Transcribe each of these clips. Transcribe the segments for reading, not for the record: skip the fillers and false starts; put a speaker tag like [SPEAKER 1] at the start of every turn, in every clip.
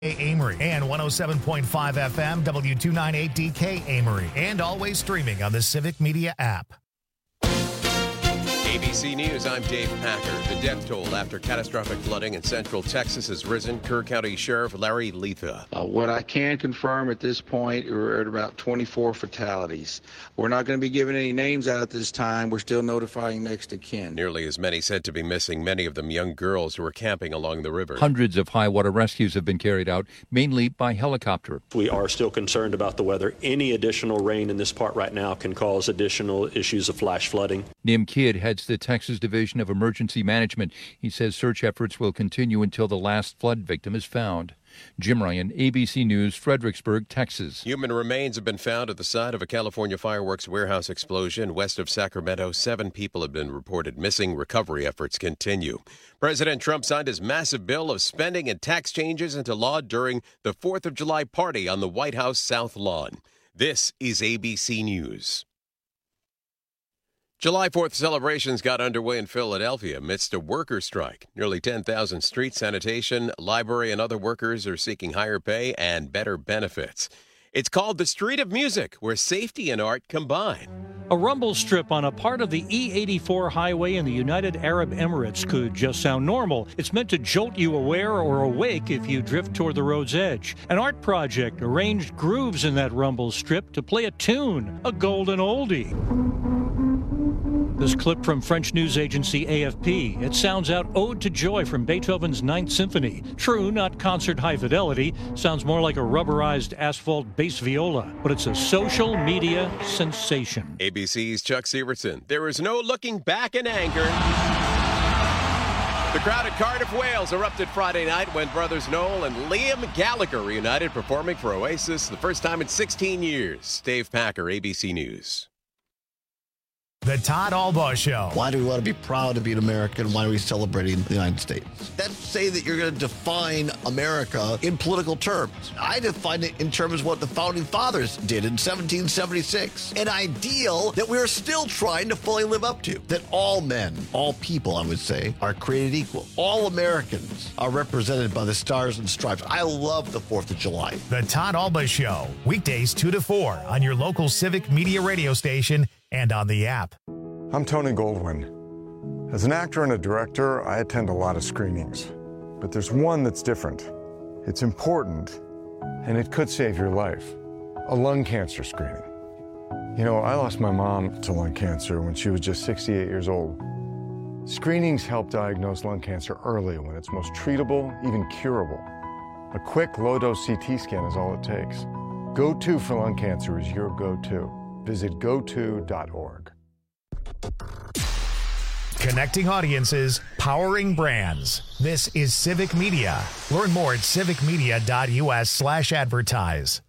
[SPEAKER 1] Amory and 107.5 FM W298DK Amory, and always streaming on the Civic Media app.
[SPEAKER 2] ABC News, I'm Dave Packer. The death toll after catastrophic flooding in central Texas has risen. Kerr County Sheriff Larry Letha.
[SPEAKER 3] What I can confirm at this point, we're at about 24 fatalities. We're not going to be giving any names out at this time. We're still notifying next of kin.
[SPEAKER 2] Nearly as many said to be missing, many of them young girls who were camping along the river.
[SPEAKER 4] Hundreds of high water rescues have been carried out, mainly by helicopter.
[SPEAKER 5] We are still concerned about the weather. Any additional rain in this part right now can cause additional issues of flash flooding.
[SPEAKER 4] Nim Kidd heads the Texas Division of Emergency Management. He says search efforts will continue until the last flood victim is found. Jim Ryan, ABC News, Fredericksburg, Texas.
[SPEAKER 2] Human remains have been found at the site of a California fireworks warehouse explosion west of Sacramento. 7 people have been reported missing. Recovery efforts continue. President Trump signed his massive bill of spending and tax changes into law during the 4th of July party on the White House South Lawn. This is ABC News. July 4th celebrations got underway in Philadelphia amidst a worker strike. Nearly 10,000 street sanitation, library, and other workers are seeking higher pay and better benefits. It's called the Street of Music, where safety and art combine.
[SPEAKER 6] A rumble strip on a part of the E84 highway in the United Arab Emirates could just sound normal. It's meant to jolt you aware or awake if you drift toward the road's edge. An art project arranged grooves in that rumble strip to play a tune, a golden oldie. This clip from French news agency AFP. It sounds out Ode to Joy from Beethoven's Ninth Symphony. True, not concert high fidelity. Sounds more like a rubberized asphalt bass viola. But it's a social media sensation.
[SPEAKER 2] ABC's Chuck Severson. There is no looking back in anger. The crowd at Cardiff, Wales erupted Friday night when brothers Noel and Liam Gallagher reunited performing for Oasis the first time in 16 years. Dave Packer, ABC News.
[SPEAKER 1] The Todd Albaugh Show.
[SPEAKER 7] Why do we want to be proud to be an American? Why are we celebrating the United States? That's say that you're going to define America in political terms. I define it in terms of what the Founding Fathers did in 1776. An ideal that we're still trying to fully live up to. That all men, all people, I would say, are created equal. All Americans are represented by the stars and stripes. I love the 4th of July.
[SPEAKER 1] The Todd Albaugh Show. Weekdays 2 to 4 on your local Civic Media radio station and on the app.
[SPEAKER 8] I'm Tony Goldwyn. As an actor and a director, I attend a lot of screenings. But there's one that's different. It's important, and it could save your life. A lung cancer screening. You know, I lost my mom to lung cancer when she was just 68 years old. Screenings help diagnose lung cancer early when it's most treatable, even curable. A quick, low-dose CT scan is all it takes. Go-To for lung cancer is your go-to. Visit goto.org.
[SPEAKER 1] Connecting audiences, powering brands. This is Civic Media. Learn more at civicmedia.us/advertise.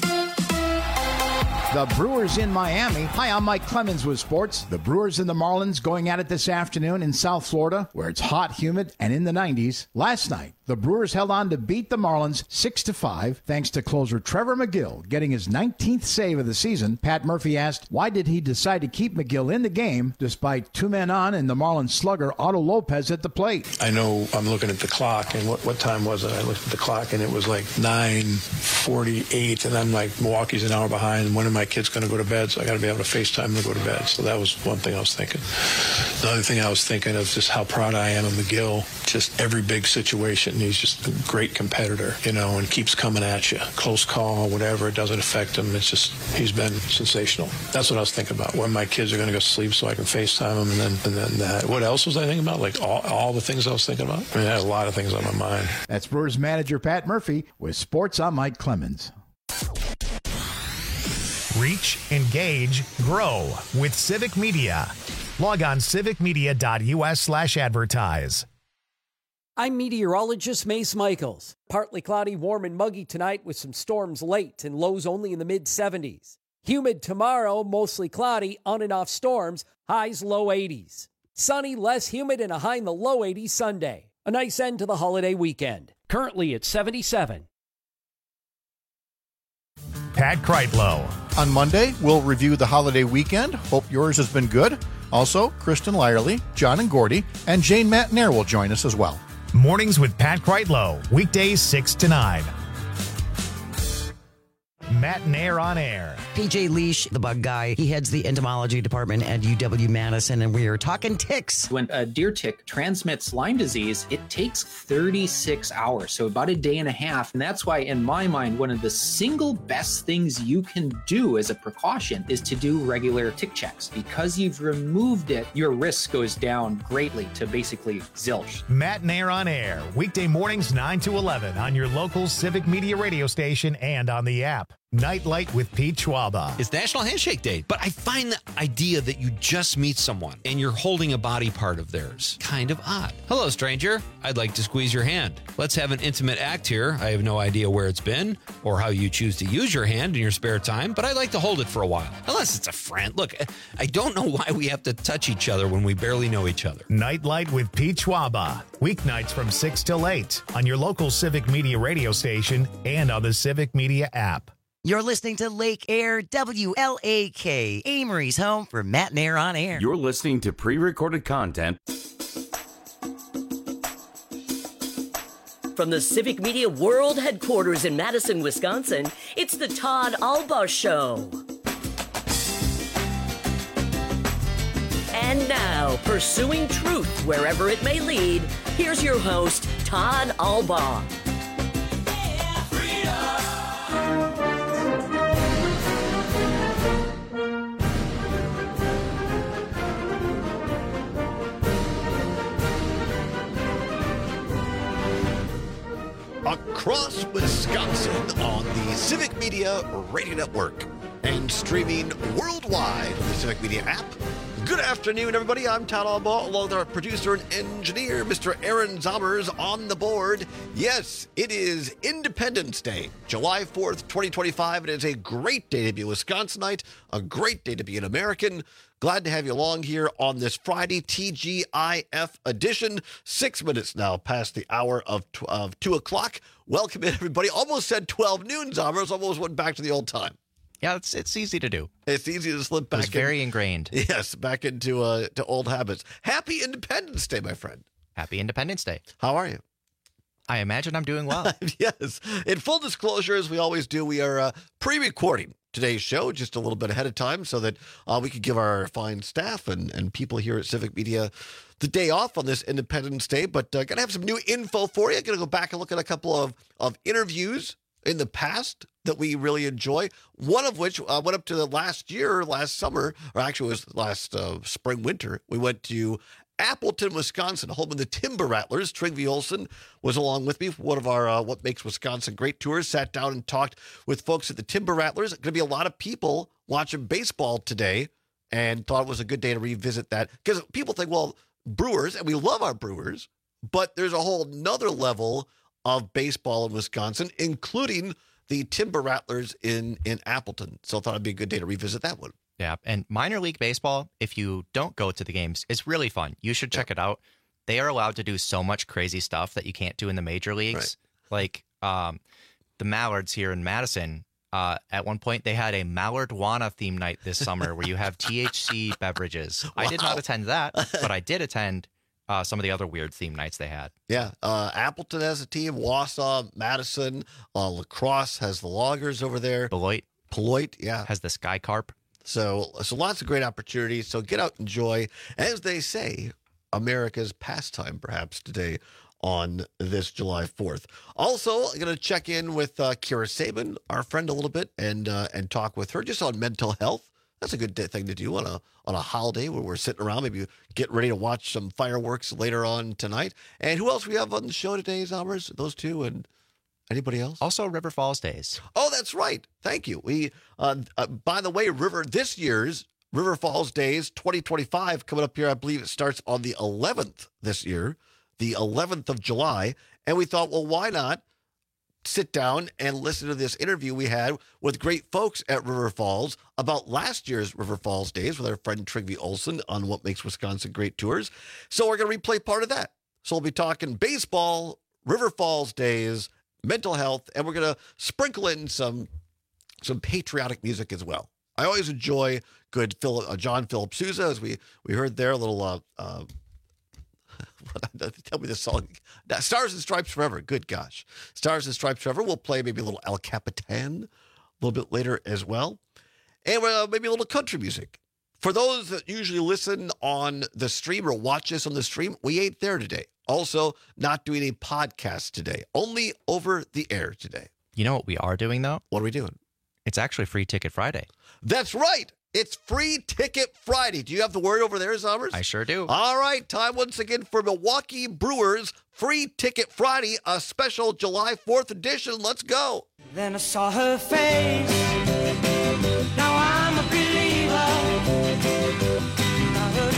[SPEAKER 9] The Brewers in Miami. Hi, I'm Mike Clemens with sports. The Brewers and the Marlins going at it this afternoon in South Florida, where it's hot, humid, and in the 90s. Last night, the Brewers held on to beat the Marlins 6-5, thanks to closer Trevor McGill getting his 19th save of the season. Pat Murphy asked, why did he decide to keep McGill in the game despite 2 men on and the Marlins slugger Otto Lopez at the plate?
[SPEAKER 10] I know I'm looking at the clock, and what time was it? I looked at the clock, and it was like 9:48, and I'm like, Milwaukee's an hour behind, and when am I kid's going to go to bed, so I got to be able to FaceTime him to go to bed. So that was one thing I was thinking. The other thing I was thinking of just how proud I am of McGill. Just every big situation, he's just a great competitor, you know, and keeps coming at you. Close call, whatever, it doesn't affect him. It's just, he's been sensational. That's what I was thinking about, when my kids are going to go to sleep so I can FaceTime them, and then that. What else was I thinking about? Like all the things I was thinking about? I mean, I had a lot of things on my mind.
[SPEAKER 9] That's Brewers manager Pat Murphy with Sports. I'm Mike Clemens.
[SPEAKER 1] Reach, engage, grow with Civic Media. Log on civicmedia.us/advertise.
[SPEAKER 11] I'm meteorologist Mace Michaels. Partly cloudy, warm and muggy tonight with some storms late and lows only in the mid-70s. Humid tomorrow, mostly cloudy, on and off storms, highs low 80s. Sunny, less humid, and a high in the low 80s Sunday. A nice end to the holiday weekend. Currently at 77.
[SPEAKER 1] Pat Kreitlow.
[SPEAKER 12] On Monday, we'll review the holiday weekend. Hope yours has been good. Also, Kristen Lyerly, John and Gordy, and Jane Matnair will join us as well.
[SPEAKER 1] Mornings with Pat Kreitlow. Weekdays 6 to 9 Matt Nair on Air.
[SPEAKER 13] PJ Leash, the bug guy, he heads the entomology department at UW-Madison, and we are talking ticks.
[SPEAKER 14] When a deer tick transmits Lyme disease, it takes 36 hours, so about a day and a half. And that's why, in my mind, one of the single best things you can do as a precaution is to do regular tick checks. Because you've removed it, your risk goes down greatly to basically zilch.
[SPEAKER 1] Matt Nair on Air, weekday mornings 9 to 11 on your local Civic Media radio station and on the app. Nightlight with Pete Schwaba.
[SPEAKER 15] It's National Handshake Day, but I find the idea that you just meet someone and you're holding a body part of theirs kind of odd. Hello, stranger. I'd like to squeeze your hand. Let's have an intimate act here. I have no idea where it's been or how you choose to use your hand in your spare time, but I'd like to hold it for a while. Unless it's a friend. Look, I don't know why we have to touch each other when we barely know each other.
[SPEAKER 1] Nightlight with Pete Schwaba. Weeknights from 6 till 8 on your local Civic Media radio station and on the Civic Media app.
[SPEAKER 13] You're listening to Lake Air WLAK, Amory's home for Matt Nair on Air.
[SPEAKER 16] You're listening to pre-recorded content
[SPEAKER 17] from the Civic Media World Headquarters in Madison, Wisconsin. It's the Todd Albaugh Show. And now, pursuing truth wherever it may lead, here's your host, Todd Albaugh.
[SPEAKER 7] Across Wisconsin on the Civic Media Radio Network and streaming worldwide on the Civic Media app. Good afternoon, everybody. I'm Todd Albaugh, along with our producer and engineer, Mr. Aaron Zommers, on the board. Yes, it is Independence Day, July 4th, 2025. It is a great day to be a Wisconsinite, a great day to be an American. Glad to have you along here on this Friday TGIF edition. 6 minutes now past the hour of 2 o'clock. Welcome in, everybody. Almost said 12 noon, Zommers. Almost went back to the old time.
[SPEAKER 18] Yeah, it's easy to do.
[SPEAKER 7] It's easy to slip back.
[SPEAKER 18] It's very ingrained.
[SPEAKER 7] Yes, back into to old habits. Happy Independence Day, my friend.
[SPEAKER 18] Happy Independence Day.
[SPEAKER 7] How are you?
[SPEAKER 18] I imagine I'm doing well.
[SPEAKER 7] Yes. In full disclosure, as we always do, we are pre-recording today's show just a little bit ahead of time so that we could give our fine staff and people here at Civic Media the day off on this Independence Day. But going to have some new info for you. Going to go back and look at a couple of interviews in the past that we really enjoy. One of which went up to last summer, or actually it was last spring, winter. We went to Appleton, Wisconsin, home of the Timber Rattlers. Trygve Olsen was along with me for one of our What Makes Wisconsin Great tours. Sat down and talked with folks at the Timber Rattlers. Going to be a lot of people watching baseball today, and thought it was a good day to revisit that. Because people think, well, Brewers, and we love our Brewers, but there's a whole nother level of baseball in Wisconsin, including the Timber Rattlers in Appleton. So I thought it'd be a good day to revisit that one.
[SPEAKER 18] Yeah, and minor league baseball, if you don't go to the games, is really fun. You should check it out. They are allowed to do so much crazy stuff that you can't do in the major leagues. Right. Like the Mallards here in Madison, at one point they had a Mallardwana theme night this summer where you have THC beverages. Wow. I did not attend that, but I did attend some of the other weird theme nights they had.
[SPEAKER 7] Yeah. Appleton has a team, Wausau, Madison, La Crosse has the Loggers over there.
[SPEAKER 18] Beloit,
[SPEAKER 7] yeah.
[SPEAKER 18] Has the Sky Carp.
[SPEAKER 7] So lots of great opportunities. So get out and enjoy, as they say, America's pastime perhaps today on this July 4th. Also, I'm going to check in with Kira Sabin, our friend, a little bit and talk with her just on mental health. That's a good thing to do on a holiday where we're sitting around, maybe get ready to watch some fireworks later on tonight. And who else we have on the show today, Zommers? Those two and anybody else?
[SPEAKER 18] Also River Falls Days.
[SPEAKER 7] Oh, that's right. Thank you. We, by the way, this year's River Falls Days 2025 coming up here. I believe it starts on the 11th this year, the 11th of July. And we thought, well, why not sit down and listen to this interview we had with great folks at River Falls about last year's River Falls Days with our friend Trygve Olsen on What Makes Wisconsin Great tours. So we're going to replay part of that. So we'll be talking baseball, River Falls Days, mental health, and we're going to sprinkle in some patriotic music as well. I always enjoy good John Philip Sousa, as we heard there, a little tell me the song. Stars and Stripes Forever. Good gosh. Stars and Stripes Forever. We'll play maybe a little El Capitan little bit later as well. And maybe a little country music. For those that usually listen on the stream or watch us on the stream, we ain't there today. Also, not doing a podcast today. Only over the air today.
[SPEAKER 18] You know what we are doing, though?
[SPEAKER 7] What are we doing?
[SPEAKER 18] It's actually Free Ticket Friday.
[SPEAKER 7] That's right. It's Free Ticket Friday. Do you have the word over there, Zommers?
[SPEAKER 18] I sure do.
[SPEAKER 7] All right. Time once again for Milwaukee Brewers Free Ticket Friday, a special July 4th edition. Let's go.
[SPEAKER 19] Then I saw her face. Now I'm a believer. Not a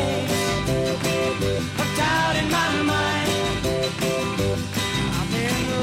[SPEAKER 19] trace of doubt in my mind. I'm in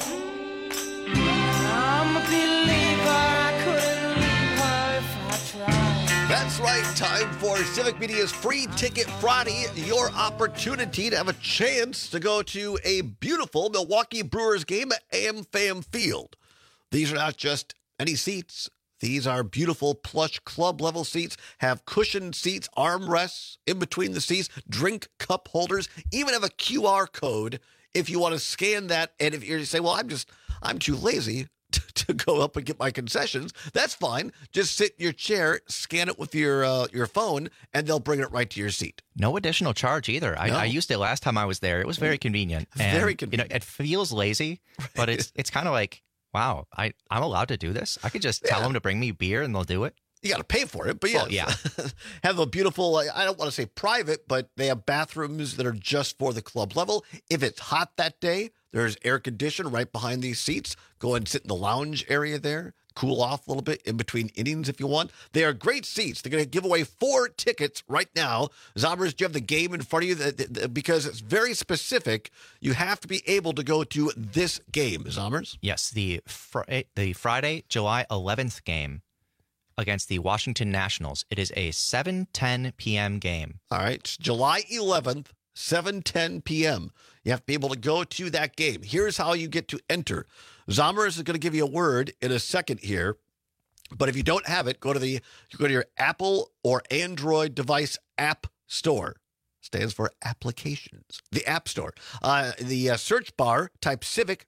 [SPEAKER 19] love. I'm a believer. I couldn't leave her if I tried.
[SPEAKER 7] That's right. Time for Civic Media's Free Ticket Friday. Your opportunity to have a chance to go to a beautiful Milwaukee Brewers game at AmFam Field. These are not just any seats. These are beautiful plush club level seats, have cushioned seats, armrests in between the seats, drink cup holders, even have a QR code if you want to scan that. And if you say, well, I'm too lazy to go up and get my concessions, that's fine. Just sit in your chair, scan it with your phone, and they'll bring it right to your seat.
[SPEAKER 18] No additional charge either.
[SPEAKER 7] No.
[SPEAKER 18] I used it last time I was there. It was very convenient. And,
[SPEAKER 7] very convenient.
[SPEAKER 18] It feels lazy, but it's kind of like, wow, I'm allowed to do this? I could just tell them to bring me beer and they'll do it?
[SPEAKER 7] You got to pay for it, but yes.
[SPEAKER 18] Well, yeah.
[SPEAKER 7] Have a beautiful, I don't want to say private, but they have bathrooms that are just for the club level. If it's hot that day, there's air conditioning right behind these seats. Go and sit in the lounge area there. Cool off a little bit in between innings if you want. They are great seats. They're going to give away 4 tickets right now. Zommers, do you have the game in front of you? Because it's very specific. You have to be able to go to this game, Zommers.
[SPEAKER 18] Yes, the Friday, July 11th game against the Washington Nationals. It is a 7:10 p.m. game.
[SPEAKER 7] All right, July 11th, 7:10 p.m. You have to be able to go to that game. Here's how you get to enter. Zommers is going to give you a word in a second here, but if you don't have it, go to your Apple or Android device app store. Stands for applications. The App Store. The search bar, type Civic,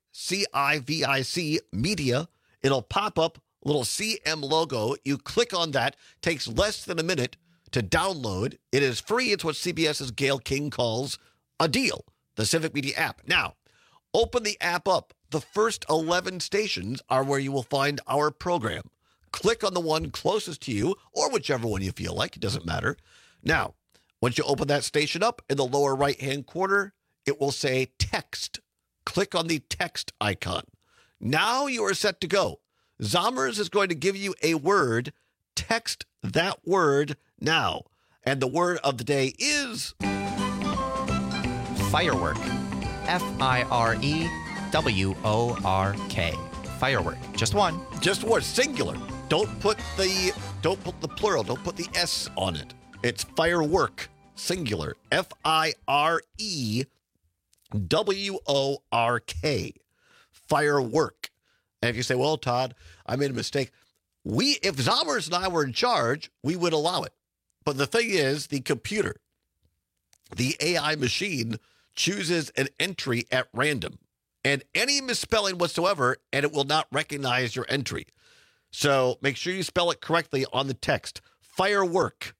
[SPEAKER 7] CIVIC, Media. It'll pop up a little CM logo. You click on that. Takes less than a minute to download. It is free. It's what CBS's Gayle King calls a deal. The Civic Media app. Now, open the app up. The first 11 stations are where you will find our program. Click on the one closest to you, or whichever one you feel like. It doesn't matter. Now, once you open that station up, in the lower right-hand corner, it will say text. Click on the text icon. Now you are set to go. Zommers is going to give you a word. Text that word now. And the word of the day is...
[SPEAKER 18] Firework. Firework. Firework. Just one.
[SPEAKER 7] Just one. Singular. Don't put the plural. Don't put the S on it. It's firework. Singular. FIREWORK. Firework. And if you say, well, Todd, I made a mistake. If Zommers and I were in charge, we would allow it. But the thing is, the computer, the AI machine, chooses an entry at random. And any misspelling whatsoever, and it will not recognize your entry. So make sure you spell it correctly on the text. Firework.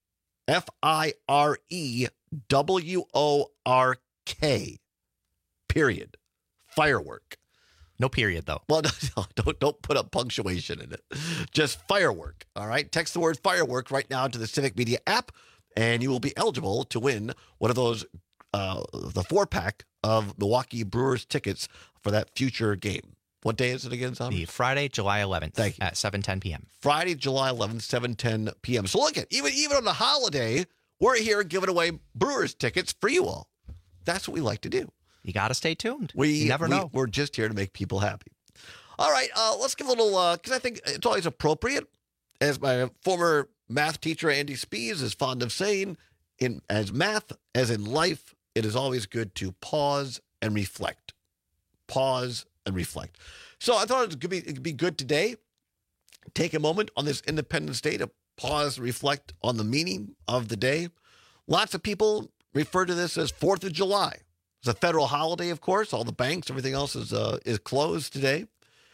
[SPEAKER 7] FIREWORK. Period. Firework.
[SPEAKER 18] No period, though.
[SPEAKER 7] Well, no, don't put a punctuation in it. Just firework, all right? Text the word firework right now to the Civic Media app, and you will be eligible to win one of those, the 4-pack of Milwaukee Brewers tickets for that future game. What day is it again, Tom?
[SPEAKER 18] The Friday, July 11th.
[SPEAKER 7] Thank you.
[SPEAKER 18] At 7:10 p.m.
[SPEAKER 7] Friday, July 11th, 7:10 p.m. So look at, even on the holiday, we're here giving away Brewers tickets for you all. That's what we like to do.
[SPEAKER 18] You got to stay tuned. You never know.
[SPEAKER 7] We're just here to make people happy. All right, let's give a little, because I think it's always appropriate, as my former math teacher, Andy Spees, is fond of saying, as math, as in life, it is always good to pause and reflect. Pause and reflect. So I thought it'd be good today, take a moment on this Independence Day to pause and reflect on the meaning of the day. Lots of people refer to this as 4th of July. It's a federal holiday, of course. All the banks, everything else is closed today.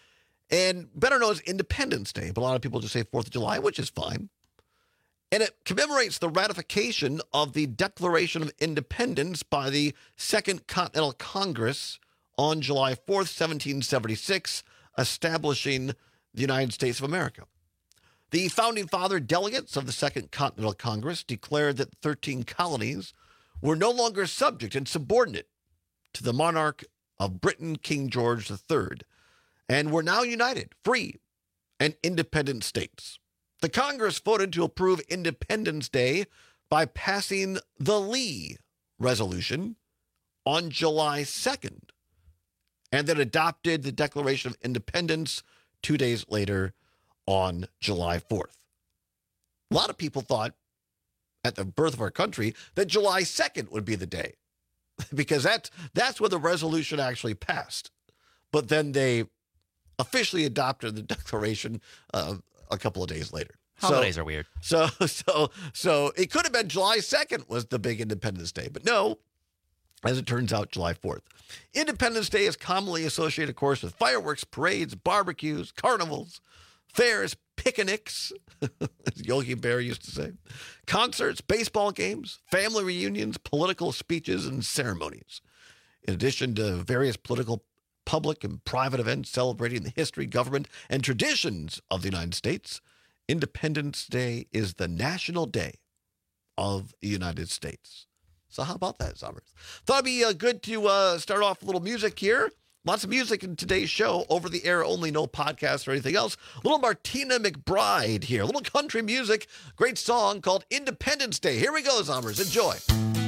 [SPEAKER 7] and better known as Independence Day, but a lot of people just say 4th of July, which is fine. And it commemorates the ratification of the Declaration of Independence by the Second Continental Congress on July 4th, 1776, establishing the United States of America. The founding father delegates of the Second Continental Congress declared that 13 colonies were no longer subject and subordinate to the monarch of Britain, King George III, and were now united, free, and independent states. The Congress voted to approve Independence Day by passing the Lee Resolution on July 2nd, and then adopted the Declaration of Independence 2 days later on July 4th. A lot of people thought at the birth of our country that July 2nd would be the day because that's when the resolution actually passed. But then they officially adopted the Declaration a couple of days later.
[SPEAKER 18] Holidays are weird.
[SPEAKER 7] So it could have been July 2nd was the big Independence Day, but no, as it turns out, July 4th. Independence Day is commonly associated, of course, with fireworks, parades, barbecues, carnivals, fairs, picnics, as Yogi Bear used to say, concerts, baseball games, family reunions, political speeches, and ceremonies. In addition to various political, public, and private events celebrating the history, government, and traditions of the United States, Independence Day is the national day of the United States. So how about that, Summers? Thought it'd be good to start off a little music here. Lots of music in today's show, over the air only, no podcast or anything else. A little Martina McBride here, a little country music, great song called Independence Day. Here we go, Summers. Enjoy.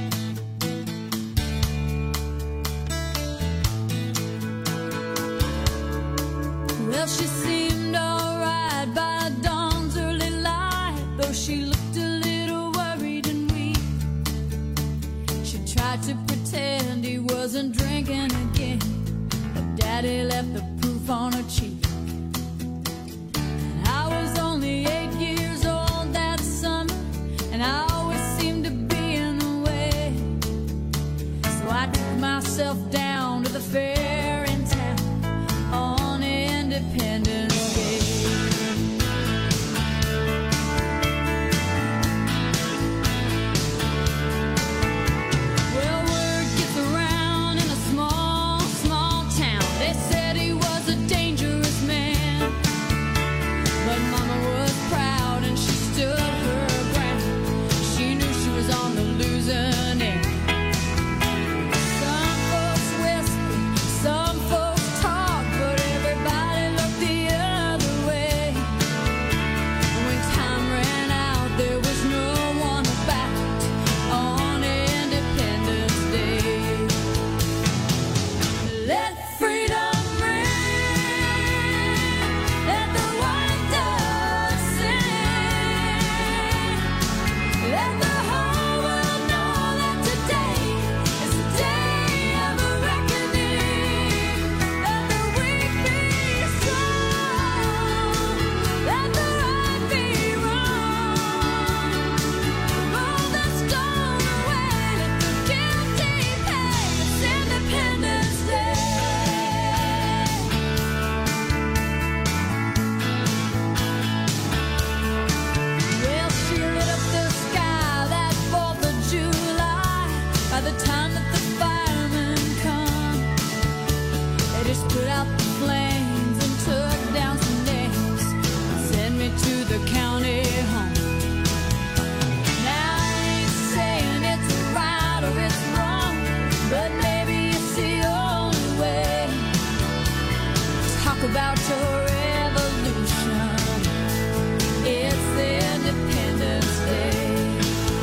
[SPEAKER 20] Well, she seemed all right by dawn's early light, though she looked a little worried and weak. She tried to pretend he wasn't drinking again, but Daddy left the proof on her cheek. And I was only 8 years old that summer, and I always seemed to be in the way. So I took myself down to the fair in town on Independence Day. Well, word gets around in a small, small town. They said he was a dangerous man, but Mama was proud and she stood her ground. She knew she was on the losing end. Some folks whispered, some folks talked, but everybody looked the other way. When time ran out, there was no one about on Independence Day. Let freedom ring, let the white dove sing, let the whole world know that today is the day of reckoning. Let the weak be strong, let the right be wrong. Roll the stone away, let the guilty pay. It's Independence Day. Well, she lit up the sky that 4th of July. By the time that the firemen come, they just put out the flames and took down some names and sent me to the county home. Now I ain't saying it's right or it's wrong, but maybe it's the only way. Talk about your revolution. It's Independence Day.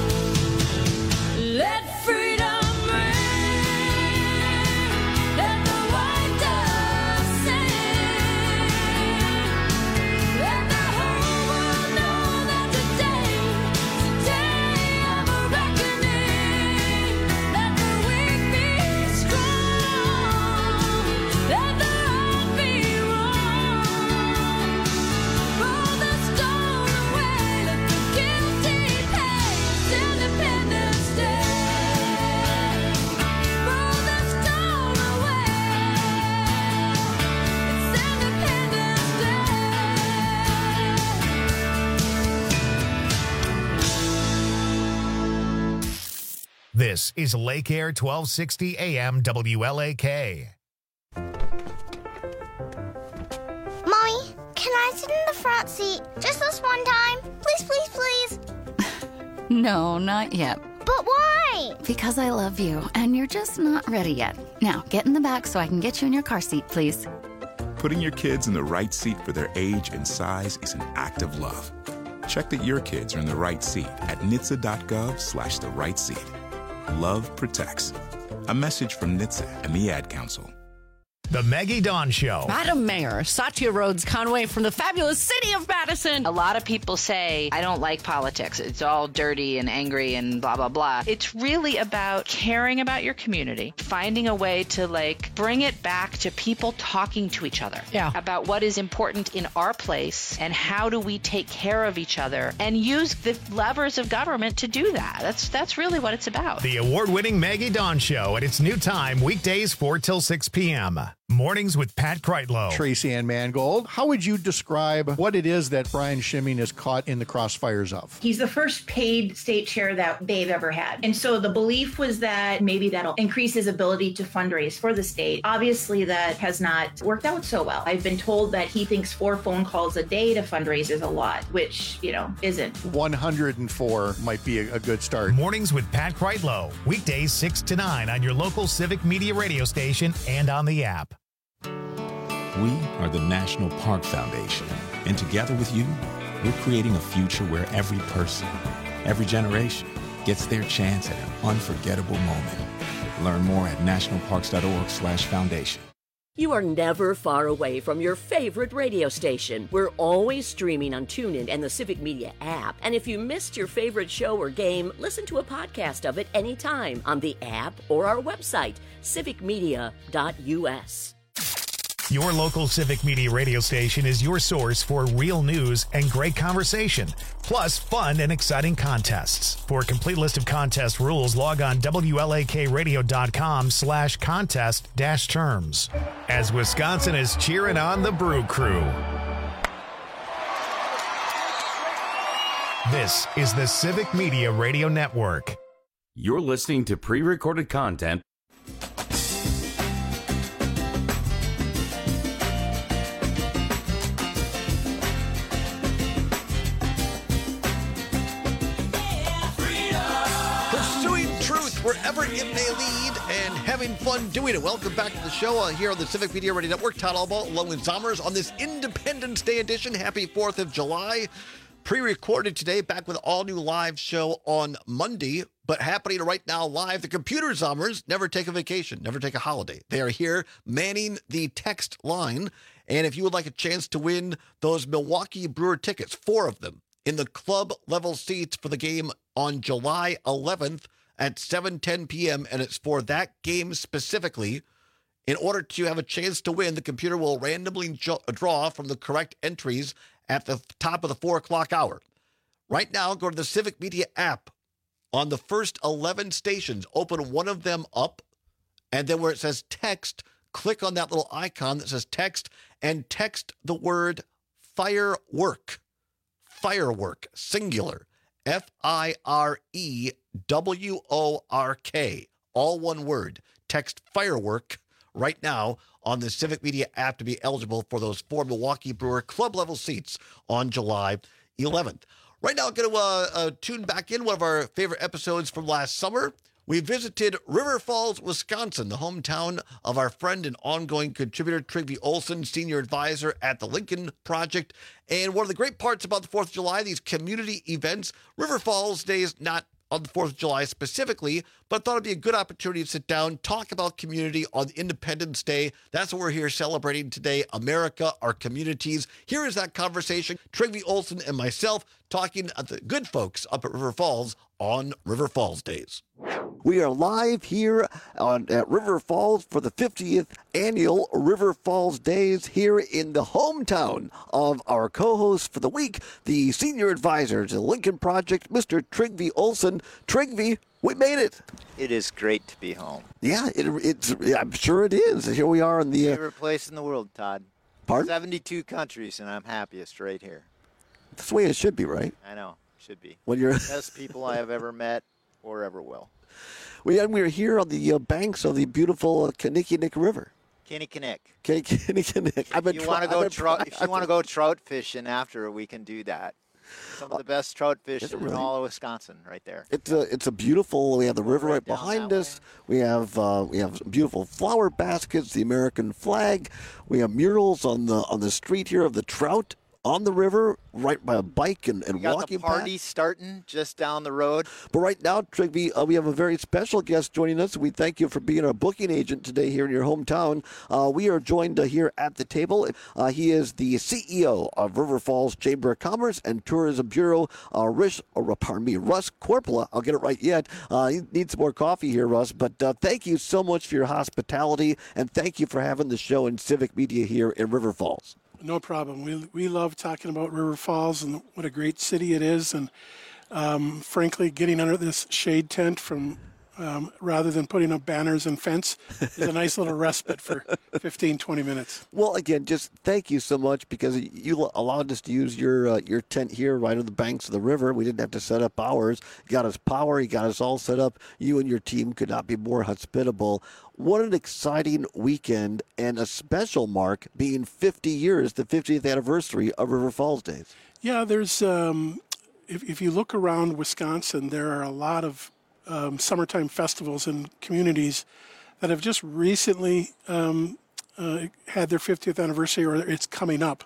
[SPEAKER 20] Let freedom ring, let the white dove sing, let the whole world know that today is the day of reckoning. Let the weak be strong, let the right be wrong.
[SPEAKER 1] This is Lake Air 1260 AM WLAK.
[SPEAKER 21] Mommy, can I sit in the front seat just this one time? Please, please, please.
[SPEAKER 22] No, not yet.
[SPEAKER 21] But why?
[SPEAKER 22] Because I love you, and you're just not ready yet. Now, get in the back so I can get you in your car seat, please.
[SPEAKER 23] Putting your kids in the right seat for their age and size is an act of love. Check that your kids are in the right seat at NHTSA.gov/the right seat. Love protects. A message from NHTSA and the Ad Council.
[SPEAKER 1] The Maggie Dawn Show.
[SPEAKER 24] Madam Mayor, Satya Rhodes Conway from the fabulous city of Madison.
[SPEAKER 25] A lot of people say, I don't like politics. It's all dirty and angry and blah, blah, blah. It's really about caring about your community, finding a way to, bring it back to people talking to each other about what is important in our place and how do we take care of each other and use the levers of government to do that. That's really what it's about.
[SPEAKER 1] The award-winning Maggie Dawn Show at its new time, weekdays 4 till 6 p.m. Mornings with Pat Kreitlow.
[SPEAKER 12] Tracy Ann Mangold, how would you describe what it is that Brian Schimming is caught in the crossfires of?
[SPEAKER 26] He's the first paid state chair that they've ever had. And so the belief was that maybe that'll increase his ability to fundraise for the state. Obviously, that has not worked out so well. I've been told that he thinks 4 phone calls a day to fundraise is a lot, which, isn't.
[SPEAKER 12] 104 might be a good start.
[SPEAKER 1] Mornings with Pat Kreitlow. Weekdays 6 to 9 on your local Civic Media radio station and on the app.
[SPEAKER 23] We are the National Park Foundation, and together with you, we're creating a future where every person, every generation, gets their chance at an unforgettable moment. Learn more at nationalparks.org/foundation.
[SPEAKER 17] You are never far away from your favorite radio station. We're always streaming on TuneIn and the Civic Media app. And if you missed your favorite show or game, listen to a podcast of it anytime on the app or our website, civicmedia.us.
[SPEAKER 1] Your local Civic Media radio station is your source for real news and great conversation, plus fun and exciting contests. For a complete list of contest rules, log on WLAKradio.com/contest-terms. As Wisconsin is cheering on the Brew Crew. This is the Civic Media Radio Network.
[SPEAKER 16] You're listening to pre-recorded content.
[SPEAKER 7] Wherever it may lead, and having fun doing it. Welcome back to the show here on the Civic Media Radio Network. Todd Albaugh, along with Zommers on this Independence Day edition. Happy 4th of July. Pre-recorded today, back with all new live show on Monday, but happening right now live. The computer Zommers never take a vacation, never take a holiday. They are here manning the text line. And if you would like a chance to win those Milwaukee Brewer tickets, 4 of them, in the club level seats for the game on July 11th, at 7:10 p.m., and it's for that game specifically. In order to have a chance to win, the computer will randomly draw from the correct entries at the top of the 4 o'clock hour. Right now, go to the Civic Media app. On the first 11 stations, open one of them up, and then where it says text, click on that little icon that says text, and text the word firework. Firework, singular. FIREWORK, all one word. Text firework right now on the Civic Media app to be eligible for those 4 Milwaukee Brewer club level seats on July 11th. Right now, I'm going to tune back in one of our favorite episodes from last summer. We visited River Falls, Wisconsin, the hometown of our friend and ongoing contributor, Trygve Olsen, senior advisor at the Lincoln Project. And one of the great parts about the 4th of July, these community events, River Falls Day is not on the 4th of July specifically, but I thought it'd be a good opportunity to sit down, talk about community on Independence Day. That's what we're here celebrating today, America, our communities. Here is that conversation, Trygve Olsen and myself talking at the good folks up at River Falls on River Falls Days. We are live here at River Falls for the 50th annual River Falls Days here in the hometown of our co-host for the week, the senior advisor to the Lincoln Project, Mr. Trygve Olsen. Trygve, we made it.
[SPEAKER 27] It is great to be home.
[SPEAKER 7] Yeah, I'm sure it is. Here we are in the
[SPEAKER 27] favorite place in the world, Todd.
[SPEAKER 7] Pardon?
[SPEAKER 27] 72 countries, and I'm happiest right here.
[SPEAKER 7] That's the way it should be, right?
[SPEAKER 27] I know, should be.
[SPEAKER 7] When you're
[SPEAKER 27] best people I have ever met or ever will.
[SPEAKER 7] We're here on the banks of the beautiful Kinnickinnick River.
[SPEAKER 27] Kinnickinnick.
[SPEAKER 7] Kinnickinnick.
[SPEAKER 27] If you want to go trout fishing after, we can do that. Some of the best trout fish in all of Wisconsin, right there.
[SPEAKER 7] It's a beautiful. We have the river right behind us. We have beautiful flower baskets, the American flag. We have murals on the street here of the trout on the river, right by a bike and walking path.
[SPEAKER 27] We got the party starting just down the road.
[SPEAKER 7] But right now, Trigby, we have a very special guest joining us. We thank you for being our booking agent today here in your hometown. We are joined here at the table. He is the CEO of River Falls Chamber of Commerce and Tourism Bureau, Russ Korpela. I'll get it right yet. You need some more coffee here, Russ. But thank you so much for your hospitality, and thank you for having the show in Civic Media here in River Falls.
[SPEAKER 2] No problem. We love talking about River Falls and what a great city it is. And frankly, getting under this shade tent from rather than putting up banners and fence is a nice little respite for 15, 20 minutes.
[SPEAKER 7] Well, again, just thank you so much because you allowed us to use your tent here right on the banks of the river. We didn't have to set up ours. You got us power. You got us all set up. You and your team could not be more hospitable. What an exciting weekend and a special mark being 50 years, the 50th anniversary of River Falls Days.
[SPEAKER 2] Yeah, there's if you look around Wisconsin, there are a lot of summertime festivals and communities that have just recently had their 50th anniversary or it's coming up.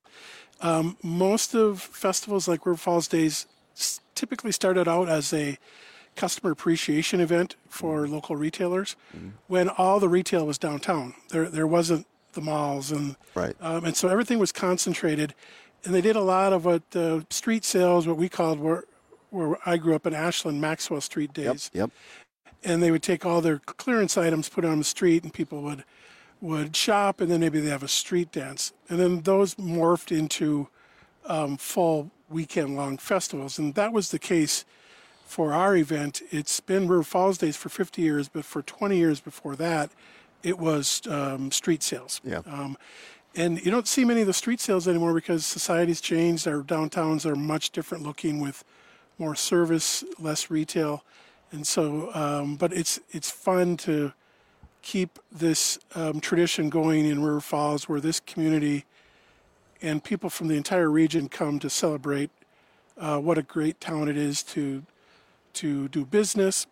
[SPEAKER 2] Most of festivals like River Falls Days typically started out as a customer appreciation event for local retailers when all the retail was downtown. There wasn't the malls and so everything was concentrated, and they did a lot of what street sales, what we called where I grew up in Ashland, Maxwell Street days.
[SPEAKER 7] Yep.
[SPEAKER 2] And they would take all their clearance items, put it on the street, and people would shop, and then maybe they have a street dance. And then those morphed into full weekend-long festivals, and that was the case for our event. It's been River Falls Days for 50 years, but for 20 years before that, it was street sales.
[SPEAKER 7] Yeah.
[SPEAKER 2] And you don't see many of the street sales anymore because society's changed. Our downtowns are much different looking with more service, less retail. And so, but it's fun to keep this tradition going in River Falls where this community and people from the entire region come to celebrate what a great town it is to do business,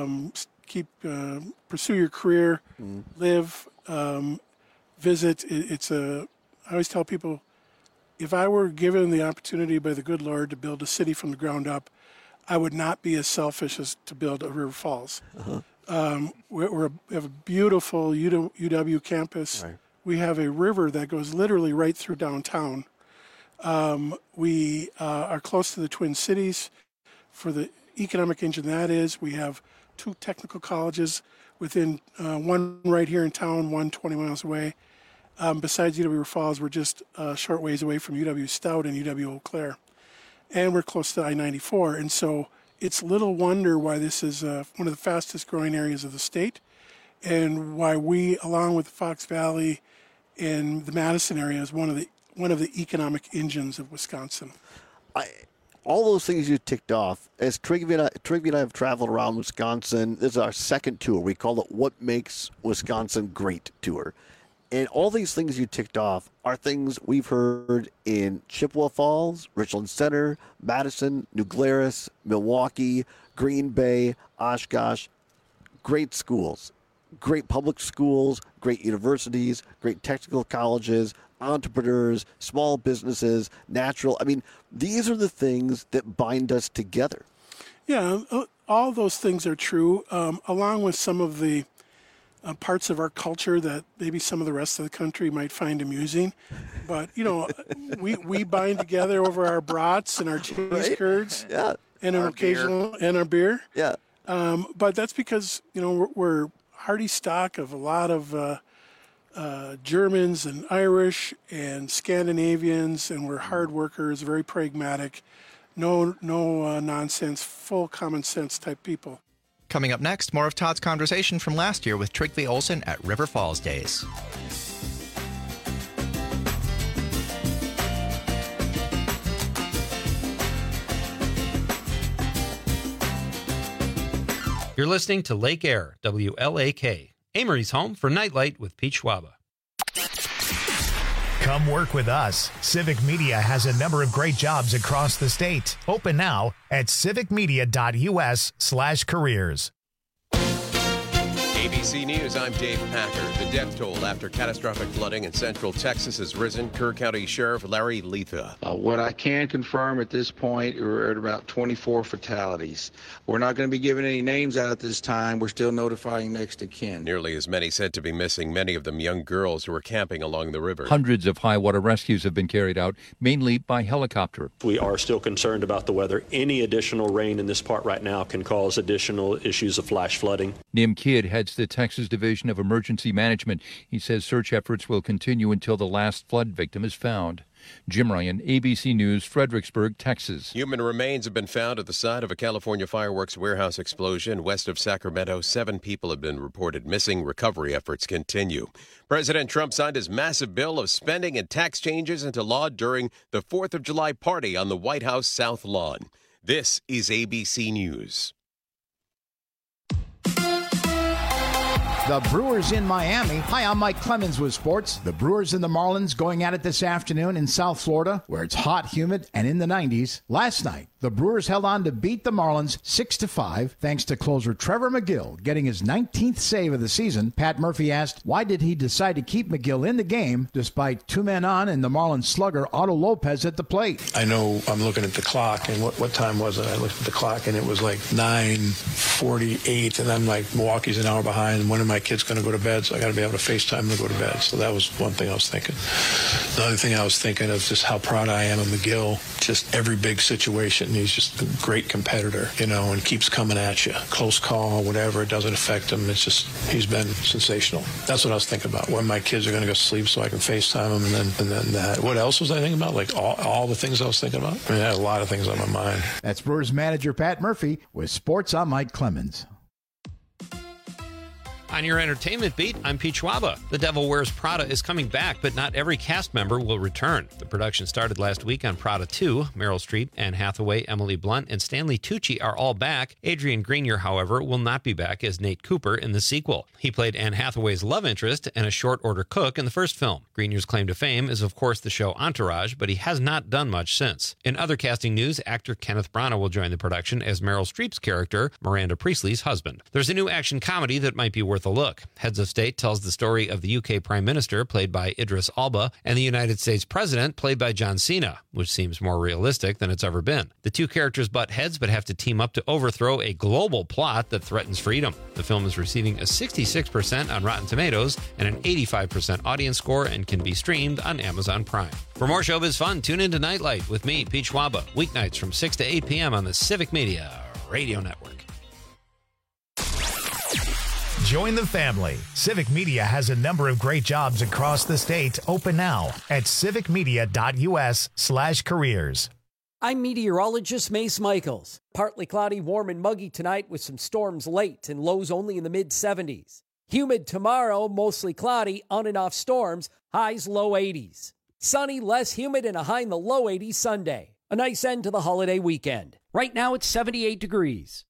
[SPEAKER 2] pursue your career, live, visit. I always tell people, if I were given the opportunity by the good Lord to build a city from the ground up, I would not be as selfish as to build a River Falls. We have a beautiful UW campus. Right. We have a river that goes literally right through downtown. We are close to the Twin Cities for the economic engine that is. We have 2 technical colleges within one right here in town, one 20 miles away. Besides UW River Falls, we're just a short ways away from UW Stout and UW Eau Claire. And we're close to I-94. And so it's little wonder why this is one of the fastest growing areas of the state and why we, along with the Fox Valley and the Madison area, is one of the economic engines of Wisconsin.
[SPEAKER 7] All those things you ticked off, as Trigby and I have traveled around Wisconsin, this is our second tour. We call it What Makes Wisconsin Great tour. And all these things you ticked off are things we've heard in Chippewa Falls, Richland Center, Madison, New Glarus, Milwaukee, Green Bay, Oshkosh. Great schools, great public schools, great universities, great technical colleges, entrepreneurs, small businesses, natural. I mean, these are the things that bind us together.
[SPEAKER 2] Yeah, all those things are true, along with some of the parts of our culture that maybe some of the rest of the country might find amusing. But, we bind together over our brats and our cheese curds and an occasional beer. And our beer.
[SPEAKER 7] Yeah.
[SPEAKER 2] But that's because, we're hearty stock of a lot of Germans and Irish and Scandinavians, and we're hard workers, very pragmatic, no nonsense, full common sense type people.
[SPEAKER 18] Coming up next, more of Todd's conversation from last year with Trigby Olson at River Falls Days.
[SPEAKER 15] You're listening to Lake Air, WLAK, Amory's home for Nightlight with Pete Schwaba.
[SPEAKER 1] Come work with us. Civic Media has a number of great jobs across the state. Open now at civicmedia.us/careers.
[SPEAKER 3] ABC News, I'm Dave Packer. The death toll after catastrophic flooding in central Texas has risen. Kerr County Sheriff Larry Letha.
[SPEAKER 4] What I can confirm at this point, we're at about 24 fatalities. We're not going to be giving any names out at this time. We're still notifying next of kin.
[SPEAKER 3] Nearly as many said to be missing, many of them young girls who were camping along the river.
[SPEAKER 5] Hundreds of high water rescues have been carried out, mainly by helicopter.
[SPEAKER 6] We are still concerned about the weather. Any additional rain in this part right now can cause additional issues of flash flooding.
[SPEAKER 5] Nim Kidd heads the Texas Division of Emergency Management. He says search efforts will continue until the last flood victim is found. Jim Ryan, ABC News, Fredericksburg, Texas.
[SPEAKER 3] Human remains have been found at the site of a California fireworks warehouse explosion west of Sacramento. 7 people have been reported missing. Recovery efforts continue. President Trump signed his massive bill of spending and tax changes into law during the 4th of July party on the White House South Lawn. This is ABC News.
[SPEAKER 8] The Brewers in Miami. Hi, I'm Mike Clemens with sports. The Brewers and the Marlins going at it this afternoon in South Florida, where it's hot, humid, and in the 90s. Last night, the Brewers held on to beat the Marlins 6-5, thanks to closer Trevor McGill getting his 19th save of the season. Pat Murphy asked, why did he decide to keep McGill in the game despite 2 men on and the Marlins slugger Otto Lopez at the plate?
[SPEAKER 6] I know I'm looking at the clock, and what time was it? I looked at the clock, and it was like 9:48, and I'm like, Milwaukee's an hour behind, and when am I kid's going to go to bed, so I got to be able to FaceTime him to go to bed. So that was one thing I was thinking. The other thing I was thinking of just how proud I am of McGill. Just every big situation, he's just a great competitor, and keeps coming at you. Close call, whatever, it doesn't affect him. It's just, he's been sensational. That's what I was thinking about, when my kids are going to go sleep so I can FaceTime them, and then that. What else was I thinking about? Like all the things I was thinking about? I mean, I had a lot of things on my mind.
[SPEAKER 8] That's Brewers manager Pat Murphy with sports. I'm Mike Clemens.
[SPEAKER 15] On your entertainment beat, I'm Pete Schwaba. The Devil Wears Prada is coming back, but not every cast member will return. The production started last week on Prada 2. Meryl Streep, Anne Hathaway, Emily Blunt, and Stanley Tucci are all back. Adrian Grenier, however, will not be back as Nate Cooper in the sequel. He played Anne Hathaway's love interest and a short-order cook in the first film. Grenier's claim to fame is, of course, the show Entourage, but he has not done much since. In other casting news, actor Kenneth Branagh will join the production as Meryl Streep's character, Miranda Priestley's husband. There's a new action comedy that might be worth a look. Heads of State tells the story of the UK Prime Minister, played by Idris Elba, and the United States President, played by John Cena, which seems more realistic than it's ever been. The two characters butt heads but have to team up to overthrow a global plot that threatens freedom. The film is receiving a 66% on Rotten Tomatoes and an 85% audience score and can be streamed on Amazon Prime. For more showbiz fun, tune into Nightlight with me, Pete Schwaba, weeknights from 6 to 8 p.m. on the Civic Media Radio Network.
[SPEAKER 1] Join the family. Civic Media has a number of great jobs across the state. Open now at civicmedia.us/careers.
[SPEAKER 11] I'm meteorologist Mace Michaels. Partly cloudy, warm and muggy tonight with some storms late and lows only in the mid-70s. Humid tomorrow, mostly cloudy, on and off storms, highs low 80s. Sunny, less humid, and a high in the low 80s Sunday. A nice end to the holiday weekend. Right now it's 78 degrees.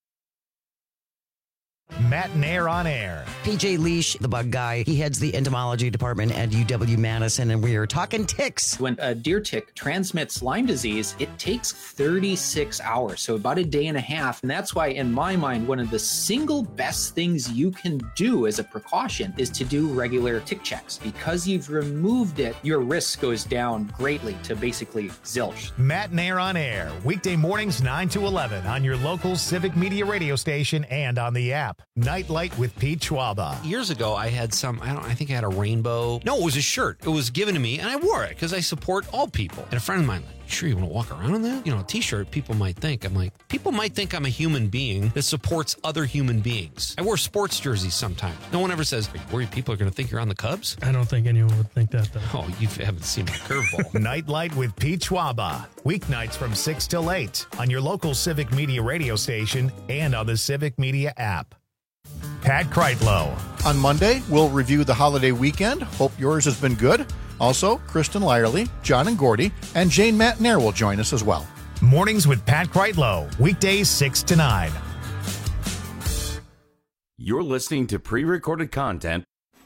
[SPEAKER 1] Matt Nair on air.
[SPEAKER 13] PJ Leash, the bug guy, he heads the entomology department at UW-Madison, and we are talking ticks.
[SPEAKER 14] When a deer tick transmits Lyme disease, it takes 36 hours, so about a day and a half. And that's why, in my mind, one of the single best things you can do as a precaution is to do regular tick checks. Because you've removed it, your risk goes down greatly to basically zilch.
[SPEAKER 1] Matt Nair on air, weekday mornings 9 to 11 on your local Civic Media radio station and on the app. Nightlight with Pete Schwaba.
[SPEAKER 15] Years ago, I had I think I had a rainbow. No, it was a shirt. It was given to me, and I wore it because I support all people. And a friend of mine, sure you want to walk around in that? A t-shirt, people might think I'm a human being that supports other human beings. I wear sports jerseys sometimes. No one ever says, are you worried people are going to think you're on the Cubs?
[SPEAKER 9] I don't think anyone would think that, though.
[SPEAKER 15] Oh, you haven't seen my curveball.
[SPEAKER 1] Nightlight with Pete Schwaba. Weeknights from 6 till 8 on your local Civic Media radio station and on the Civic Media app. Pat Kreitlow.
[SPEAKER 12] On Monday, we'll review the holiday weekend. Hope yours has been good. Also, Kristen Lyerly, John and Gordy, and Jane Matt Nair will join us as well.
[SPEAKER 1] Mornings with Pat Kreitlow. Weekdays 6 to 9.
[SPEAKER 16] You're listening to pre-recorded content.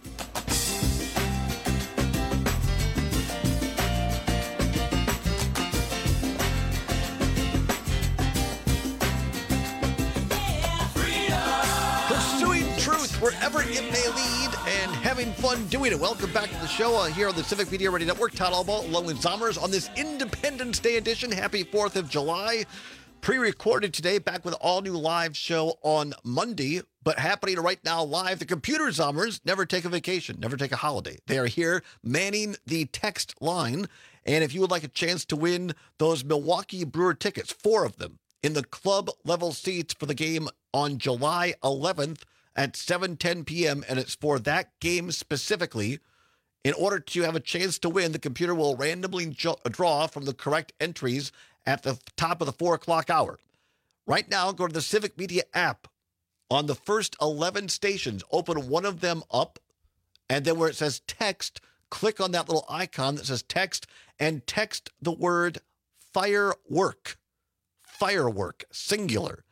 [SPEAKER 7] Pursuing truth wherever it may lead and having fun doing it. Welcome back to the show here on the Civic Media Radio Network. Todd Albaugh along with Zommers on this Independence Day edition. Happy 4th of July. Pre-recorded today, back with an all-new live show on Monday, but happening right now live. The Computer Zommers never take a vacation, never take a holiday. They are here manning the text line, and if you would like a chance to win those Milwaukee Brewer tickets, 4 of them, in the club-level seats for the game on July 11th at 7:10 p.m., and it's for that game specifically. In order to have a chance to win, the computer will randomly draw from the correct entries at the top of the 4 o'clock hour. Right now, go to the Civic Media app. On the first 11 stations, open one of them up, and then where it says text, click on that little icon that says text, and text the word firework. Firework, singular.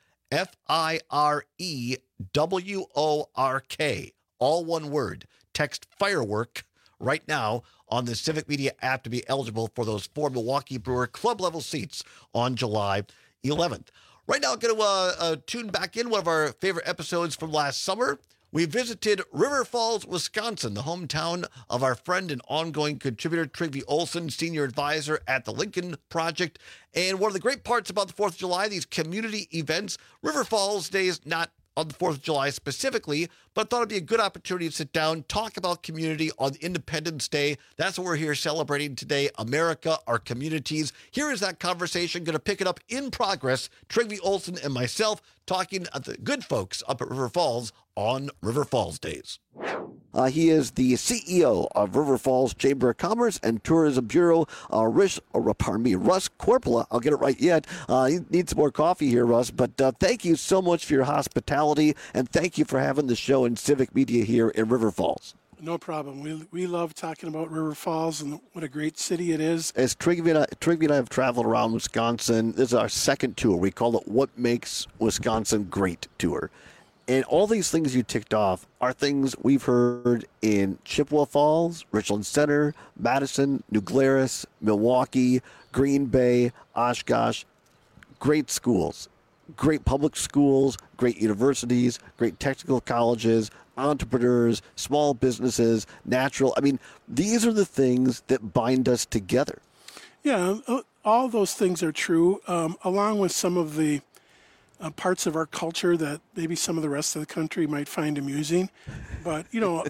[SPEAKER 7] Firework. All one word. Text firework right now on the Civic Media app to be eligible for those 4 Milwaukee Brewer club-level seats on July 11th. Right now, I'm going to tune back in one of our favorite episodes from last summer. We visited River Falls, Wisconsin, the hometown of our friend and ongoing contributor, Trygve Olsen, senior advisor at the Lincoln Project. And one of the great parts about the 4th of July, these community events, River Falls Day is not on the 4th of July specifically, but I thought it'd be a good opportunity to sit down, talk about community on Independence Day. That's what we're here celebrating today, America, our communities. Here is that conversation, going to pick it up in progress. Trygve Olsen and myself talking at the good folks up at River Falls on River Falls Days. He is the CEO of River Falls Chamber of Commerce and Tourism Bureau, Russ Korpela. I'll get it right yet. He needs some more coffee here, Russ, but thank you so much for your hospitality, and thank you for having the show in Civic Media here in River Falls.
[SPEAKER 2] No problem. We love talking about River Falls and what a great city it is.
[SPEAKER 7] As Trygve and I have traveled around Wisconsin, this is our second tour. We call it What Makes Wisconsin Great Tour. And all these things you ticked off are things we've heard in Chippewa Falls, Richland Center, Madison, New Glarus, Milwaukee, Green Bay, Oshkosh. Great schools, great public schools, great universities, great technical colleges, entrepreneurs, small businesses, natural. I mean, these are the things that bind us together.
[SPEAKER 2] Yeah, all those things are true, along with some of the parts of our culture that maybe some of the rest of the country might find amusing. But,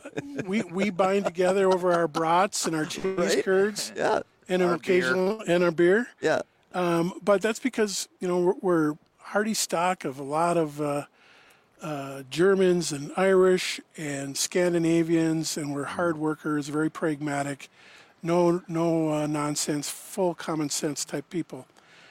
[SPEAKER 2] we bind together over our brats and our cheese curds and an occasional and our beer.
[SPEAKER 7] Yeah.
[SPEAKER 2] But that's because, we're hearty stock of a lot of Germans and Irish and Scandinavians, and we're hard workers, very pragmatic, no nonsense, full common sense type people.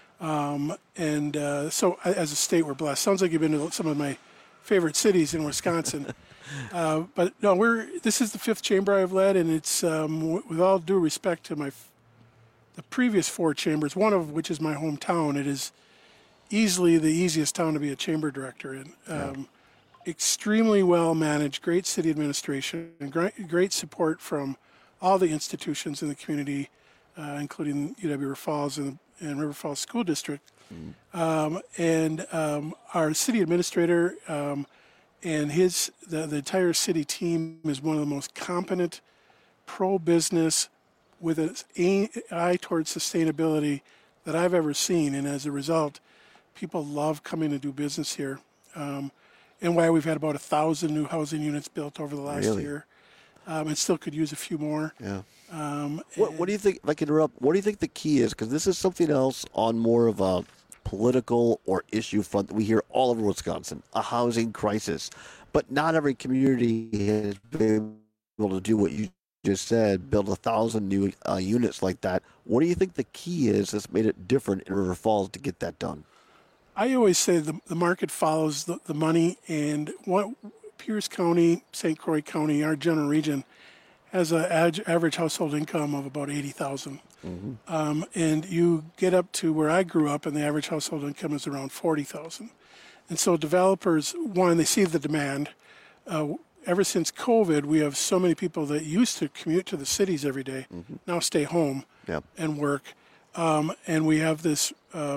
[SPEAKER 2] So as a state, we're blessed. Sounds like you've been to some of my favorite cities in Wisconsin. But no, this is the 5th chamber I've led, and it's, with all due respect to the previous 4 chambers, one of which is my hometown, it is easily the easiest town to be a chamber director in. Extremely well managed, great city administration, and great support from all the institutions in the community, including UW River Falls and River Falls School District. Our city administrator and the entire city team is one of the most competent, pro-business, with an eye towards sustainability that I've ever seen. And as a result, people love coming to do business here. And why we've had about 1,000 new housing units built over the last year. And still could use a few more.
[SPEAKER 7] Yeah. What do you think, if I can interrupt, what do you think the key is? Because this is something else on more of a political or issue front that we hear all over Wisconsin, a housing crisis. But not every community has been able to do what you just said, build 1,000 new units like that. What do you think the key is that's made it different in River Falls to get that done?
[SPEAKER 2] I always say the market follows the money, and what Pierce County, St. Croix County, our general region, has an average household income of about $80,000. Mm-hmm. And you get up to where I grew up, and the average household income is around $40,000. And so developers, one, they see the demand. ever since COVID, we have so many people that used to commute to the cities every day, now stay home and work. And we have this,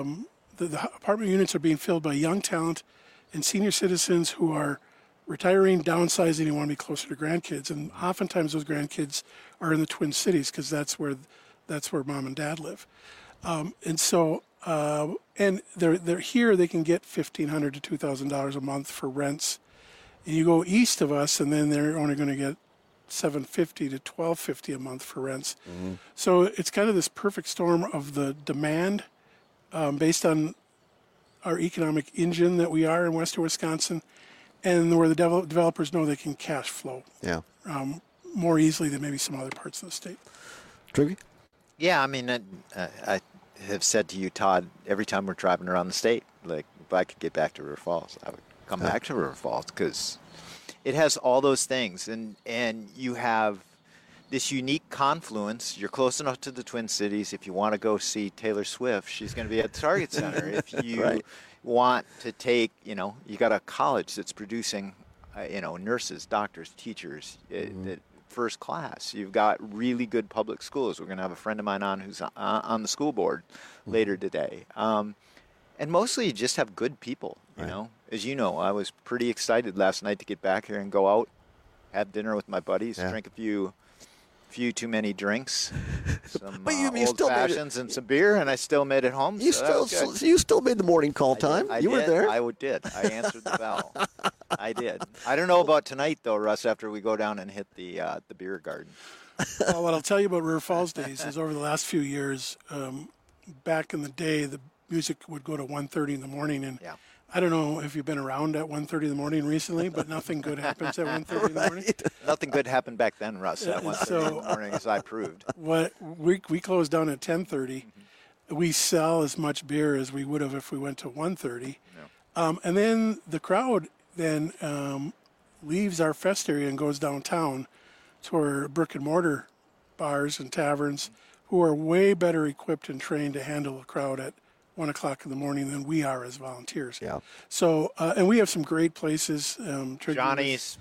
[SPEAKER 2] the apartment units are being filled by young talent and senior citizens who are retiring, downsizing, and want to be closer to grandkids. And oftentimes those grandkids are in the Twin Cities because that's where mom and dad live. And so, and they're here, they can get $1,500 to $2,000 a month for rents. And you go east of us, and then they're only going to get $750 to $1,250 a month for rents. So it's kind of this perfect storm of the demand based on our economic engine that we are in western Wisconsin, and where the developers know they can cash flow more easily than maybe some other parts of the state.
[SPEAKER 7] Triggy?
[SPEAKER 27] Yeah, I mean, I have said to you, Todd, every time we're driving around the state, like, if I could get back to River Falls, I would come back to River Falls because it has all those things, and you have this unique confluence. You're close enough to the Twin Cities. If you want to go see Taylor Swift, she's going to be at the Target Center. If you want to take, you got a college that's producing, nurses, doctors, teachers, that first class. You've got really good public schools. We're going to have a friend of mine on who's on the school board later today. And mostly you just have good people, you know. As you know, I was pretty excited last night to get back here and go out, have dinner with my buddies, drink a few too many drinks, some old fashions and some beer, and I still made it home.
[SPEAKER 7] You still made the morning call time.
[SPEAKER 27] I
[SPEAKER 7] you were there.
[SPEAKER 27] I did. I answered the bell. I did. I don't know about tonight though, Russ. After we go down and hit the beer garden.
[SPEAKER 2] Well, what I'll tell you about River Falls days is over the last few years, back in the day, the music would go to 1:30 in the morning, and I don't know if you've been around at 1:30 in the morning recently, but nothing good happens at 1:30 in the morning.
[SPEAKER 27] Nothing good happened back then, Russ, at 1:30 in the morning, as I proved.
[SPEAKER 2] What we closed down at 10:30. We sell as much beer as we would have if we went to 1:30. And then the crowd leaves our fest area and goes downtown to our brick and mortar bars and taverns who are way better equipped and trained to handle a crowd at 1 o'clock in the morning than we are as volunteers. So, and we have some great places.
[SPEAKER 27] Johnny's,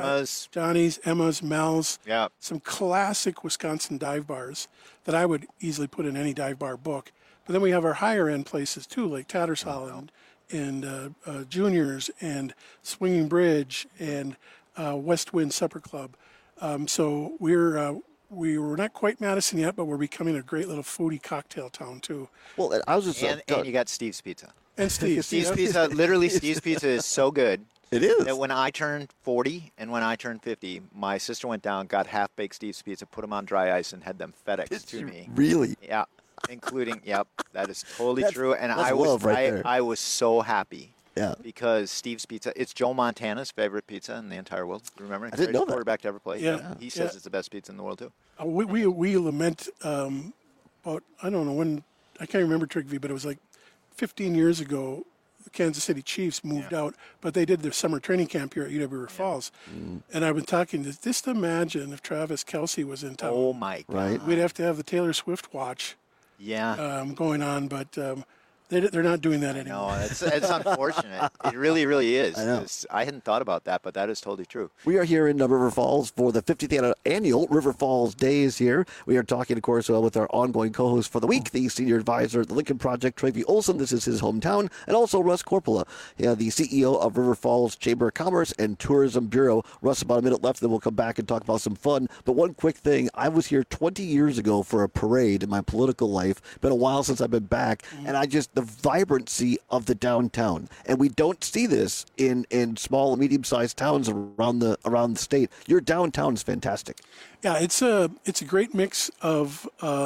[SPEAKER 2] Emma's, Mel's.
[SPEAKER 27] Yeah.
[SPEAKER 2] Some classic Wisconsin dive bars that I would easily put in any dive bar book. But then we have our higher end places too, like Tattersall and Juniors and Swinging Bridge and West Wind Supper Club. So we're not quite Madison yet, but we're becoming a great little foodie cocktail town too.
[SPEAKER 7] Well, I was just
[SPEAKER 27] and you got Steve's Pizza.
[SPEAKER 2] And Steve's
[SPEAKER 27] Pizza. Literally, Steve's Pizza is so good.
[SPEAKER 7] It is.
[SPEAKER 27] That when I turned 40 and when I turned 50, my sister went down, got half-baked Steve's Pizza, put them on dry ice, and had them FedEx to me.
[SPEAKER 7] Really?
[SPEAKER 27] Yeah, including that is totally true. And I was so happy.
[SPEAKER 7] Yeah.
[SPEAKER 27] Because Steve's Pizza, it's Joe Montana's favorite pizza in the entire world. Remember?
[SPEAKER 7] I didn't know that.
[SPEAKER 27] Quarterback to ever play.
[SPEAKER 2] Yeah.
[SPEAKER 27] He says it's the best pizza in the world too.
[SPEAKER 2] We lament about, I don't know when, I can't remember Trigby, but it was like 15 years ago, the Kansas City Chiefs moved out, but they did their summer training camp here at UW River Falls. And I've been talking, just imagine if Travis Kelce was in town.
[SPEAKER 27] Oh my God.
[SPEAKER 7] Right.
[SPEAKER 2] We'd have to have the Taylor Swift watch going on, but they're not doing that anymore.
[SPEAKER 27] No, it's unfortunate. It really, really is.
[SPEAKER 7] I know.
[SPEAKER 27] I hadn't thought about that, but that is totally true.
[SPEAKER 7] We are here in River Falls for the 50th annual River Falls Days here. We are talking, of course, with our ongoing co-host for the week, the senior advisor at the Lincoln Project, Travi Olson. This is his hometown. And also Russ Corpola, the CEO of River Falls Chamber of Commerce and Tourism Bureau. Russ, about a minute left, then we'll come back and talk about some fun. But one quick thing, I was here 20 years ago for a parade in my political life. Been a while since I've been back. And the vibrancy of the downtown, and we don't see this in small and medium-sized towns around the state. Your downtown is fantastic.
[SPEAKER 2] Yeah, it's a great mix of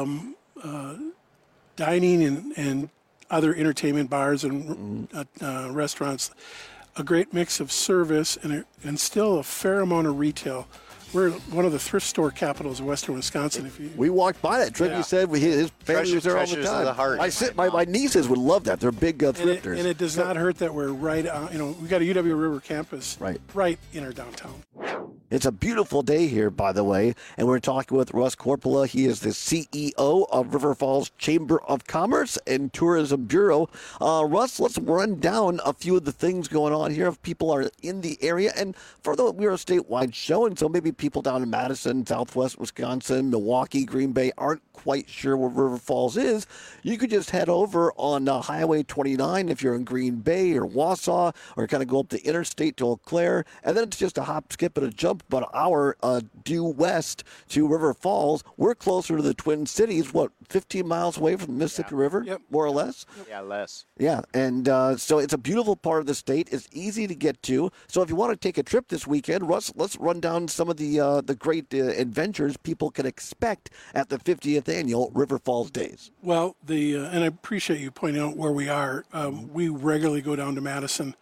[SPEAKER 2] dining and other entertainment bars and restaurants. A great mix of service and still a fair amount of retail. We're one of the thrift store capitals of western Wisconsin.
[SPEAKER 7] We walked by it. Trivy said his family was there all the time.
[SPEAKER 27] Of the heart.
[SPEAKER 7] My nieces would love that. They're big thrifters.
[SPEAKER 2] And it does not hurt that we're right on. We got a UW River campus
[SPEAKER 7] right
[SPEAKER 2] in our downtown.
[SPEAKER 7] It's a beautiful day here, by the way, and we're talking with Russ Corpola. He is the CEO of River Falls Chamber of Commerce and Tourism Bureau. Russ, let's run down a few of the things going on here if people are in the area. And further, we're a statewide show, and so maybe people down in Madison, Southwest Wisconsin, Milwaukee, Green Bay aren't quite sure where River Falls is. You could just head over on Highway 29 if you're in Green Bay or Wausau, or kind of go up the interstate to Eau Claire, and then it's just a hop, skip, and a jump about an hour due west to River Falls. We're closer to the Twin Cities, 15 miles away from the Mississippi River, more or less?
[SPEAKER 27] Yeah, less.
[SPEAKER 7] Yeah, and so it's a beautiful part of the state. It's easy to get to. So if you want to take a trip this weekend, Russ, let's run down some of the great adventures people can expect at the 50th annual River Falls Days.
[SPEAKER 2] Well, and I appreciate you pointing out where we are. We regularly go down to Madison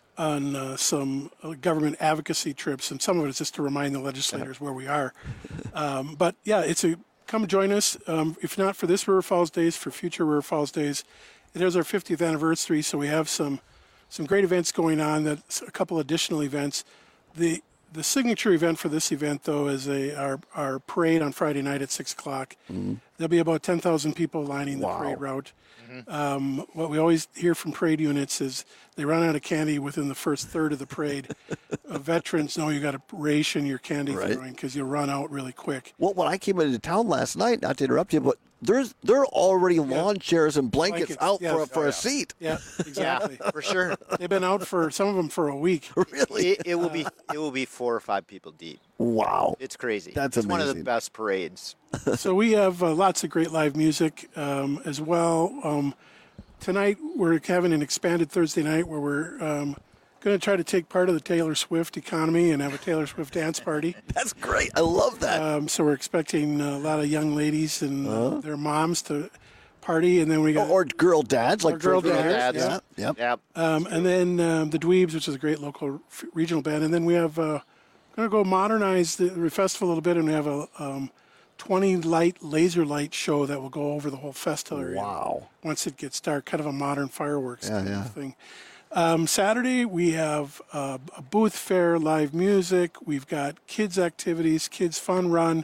[SPEAKER 2] on some government advocacy trips, and some of it is just to remind the legislators where we are. But yeah, come join us. If not for this River Falls Days, for future River Falls Days. It is our 50th anniversary, so we have some great events going on. That's a couple additional events. The signature event for this event, though, is our parade on Friday night at 6 o'clock. Mm-hmm. There'll be about 10,000 people lining the parade route. Mm-hmm. What we always hear from parade units is they run out of candy within the first third of the parade. Veterans know you got to ration your candy throwing because you'll run out really quick.
[SPEAKER 7] Well, when I came into town last night, not to interrupt you, but there are already lawn chairs and blankets out for a seat.
[SPEAKER 2] Yeah, exactly.
[SPEAKER 27] Yeah, for sure.
[SPEAKER 2] They've been out for some of them for a week.
[SPEAKER 7] Really?
[SPEAKER 27] It will be 4 or 5 people deep.
[SPEAKER 7] Wow.
[SPEAKER 27] It's crazy.
[SPEAKER 7] That's
[SPEAKER 27] it's
[SPEAKER 7] amazing.
[SPEAKER 27] one of the best parades.
[SPEAKER 2] So we have lots of great live music as well. Tonight we're having an expanded Thursday night where we're going to try to take part of the Taylor Swift economy and have a Taylor Swift dance party.
[SPEAKER 7] That's great. I love that.
[SPEAKER 2] So we're expecting a lot of young ladies and their moms to party, and then we got
[SPEAKER 7] or girl dads, like
[SPEAKER 2] girl dads.
[SPEAKER 7] Yeah.
[SPEAKER 27] Yep.
[SPEAKER 2] And then the Dweebs, which is a great local regional band, and then we have going to go modernize the festival a little bit, and we have a 20 laser light show that will go over the whole festival area.
[SPEAKER 7] Wow!
[SPEAKER 2] Once it gets dark, kind of a modern fireworks kind of thing. Saturday, we have a booth fair, live music. We've got kids' activities, kids' fun run.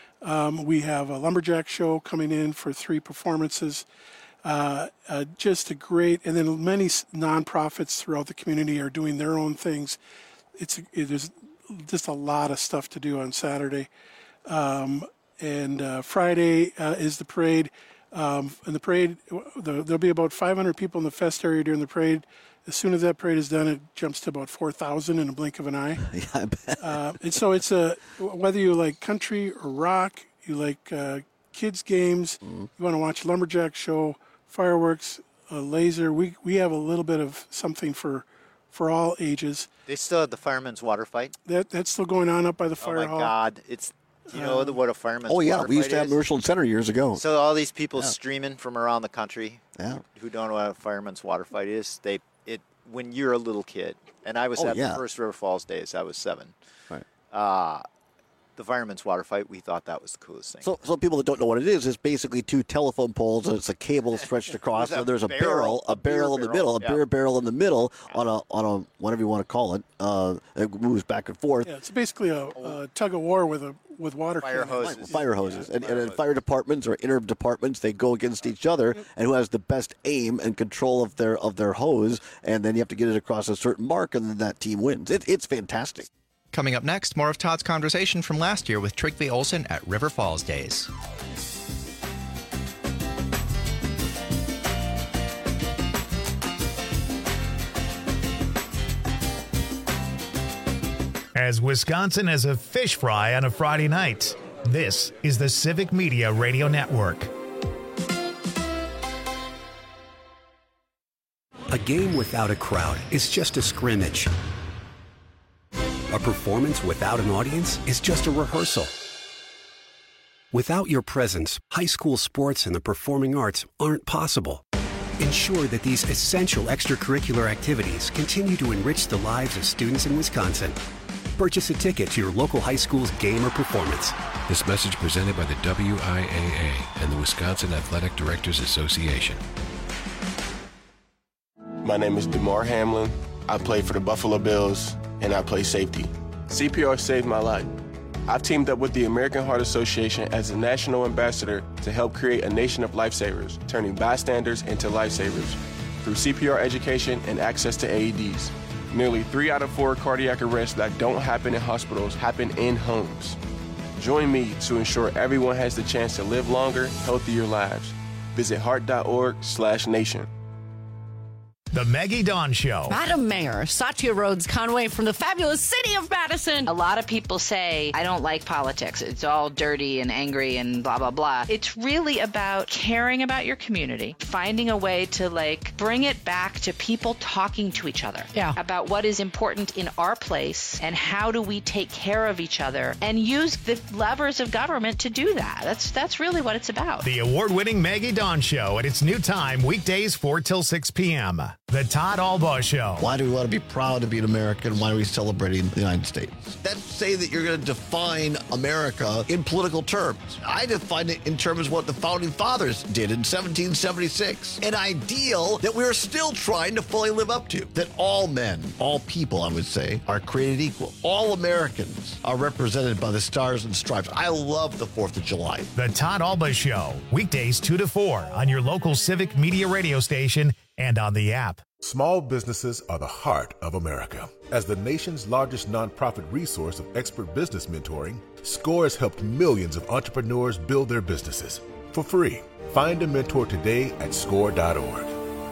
[SPEAKER 2] We have a lumberjack show coming in for 3 performances. Just a great, and then many nonprofits throughout the community are doing their own things. There's just a lot of stuff to do on Saturday. And Friday is the parade. In the parade, there'll be about 500 people in the fest area during the parade. As soon as that parade is done, it jumps to about 4,000 in a blink of an eye.
[SPEAKER 7] Yeah, I bet.
[SPEAKER 2] And so it's whether you like country or rock, you like kids games, you want to watch a lumberjack show, fireworks, laser. We have a little bit of something for all ages.
[SPEAKER 27] They still have the fireman's water fight.
[SPEAKER 2] That's still going on up by the fire hall.
[SPEAKER 27] Oh my God! Do you know what a fireman's
[SPEAKER 7] water fight
[SPEAKER 27] is?
[SPEAKER 7] We used to have Merchant Center years ago.
[SPEAKER 27] So all these people streaming from around the country who don't know what a fireman's water fight is, when you're a little kid, and I was at the first River Falls Days, I was 7.
[SPEAKER 7] Right.
[SPEAKER 27] The fireman's water fight, we thought that was the coolest thing.
[SPEAKER 7] So people that don't know what it is basically 2 telephone poles, and it's a cable stretched across, and there's a barrel in the middle, a beer barrel in the middle on a whatever you want to call it. It moves back and forth.
[SPEAKER 2] Yeah, it's basically a tug of war with water
[SPEAKER 27] fire hoses.
[SPEAKER 7] Fire hoses, and fire departments or inter departments, they go against each other, and who has the best aim and control of their hose, and then you have to get it across a certain mark, and then that team wins. It's fantastic.
[SPEAKER 18] Coming up next, more of Todd's conversation from last year with Trygve Olsen at River Falls Days.
[SPEAKER 1] As Wisconsin has a fish fry on a Friday night, this is the Civic Media Radio Network.
[SPEAKER 10] A game without a crowd is just a scrimmage. A performance without an audience is just a rehearsal. Without your presence, high school sports and the performing arts aren't possible. Ensure that these essential extracurricular activities continue to enrich the lives of students in Wisconsin. Purchase a ticket to your local high school's game or performance.
[SPEAKER 19] This message presented by the WIAA and the Wisconsin Athletic Directors Association.
[SPEAKER 20] My name is DeMar Hamlin. I play for the Buffalo Bills, and I play safety. CPR saved my life. I've teamed up with the American Heart Association as a national ambassador to help create a nation of lifesavers, turning bystanders into lifesavers through CPR education and access to AEDs. Nearly 3 out of 4 cardiac arrests that don't happen in hospitals happen in homes. Join me to ensure everyone has the chance to live longer, healthier lives. Visit heart.org/nation.
[SPEAKER 1] The Maggie Dawn Show.
[SPEAKER 21] Madam Mayor, Satya Rhodes Conway from the fabulous city of Madison.
[SPEAKER 22] A lot of people say, I don't like politics. It's all dirty and angry and blah, blah, blah. It's really about caring about your community, finding a way to bring it back to people talking to each other about what is important in our place and how do we take care of each other and use the levers of government to do that. That's really what it's about.
[SPEAKER 1] The award-winning Maggie Dawn Show at its new time, weekdays 4 till 6 p.m. The Todd Albaugh Show.
[SPEAKER 7] Why do we want to be proud to be an American? Why are we celebrating the United States? That's say that you're going to define America in political terms. I define it in terms of what the Founding Fathers did in 1776. An ideal that we're still trying to fully live up to. That all men, all people, I would say, are created equal. All Americans are represented by the Stars and Stripes. I love the 4th of July.
[SPEAKER 1] The Todd Albaugh Show, weekdays 2 to 4 on your local Civic Media radio station and on the app.
[SPEAKER 23] Small businesses are the heart of America. As the nation's largest nonprofit resource of expert business mentoring, SCORE has helped millions of entrepreneurs build their businesses for free. Find a mentor today at score.org.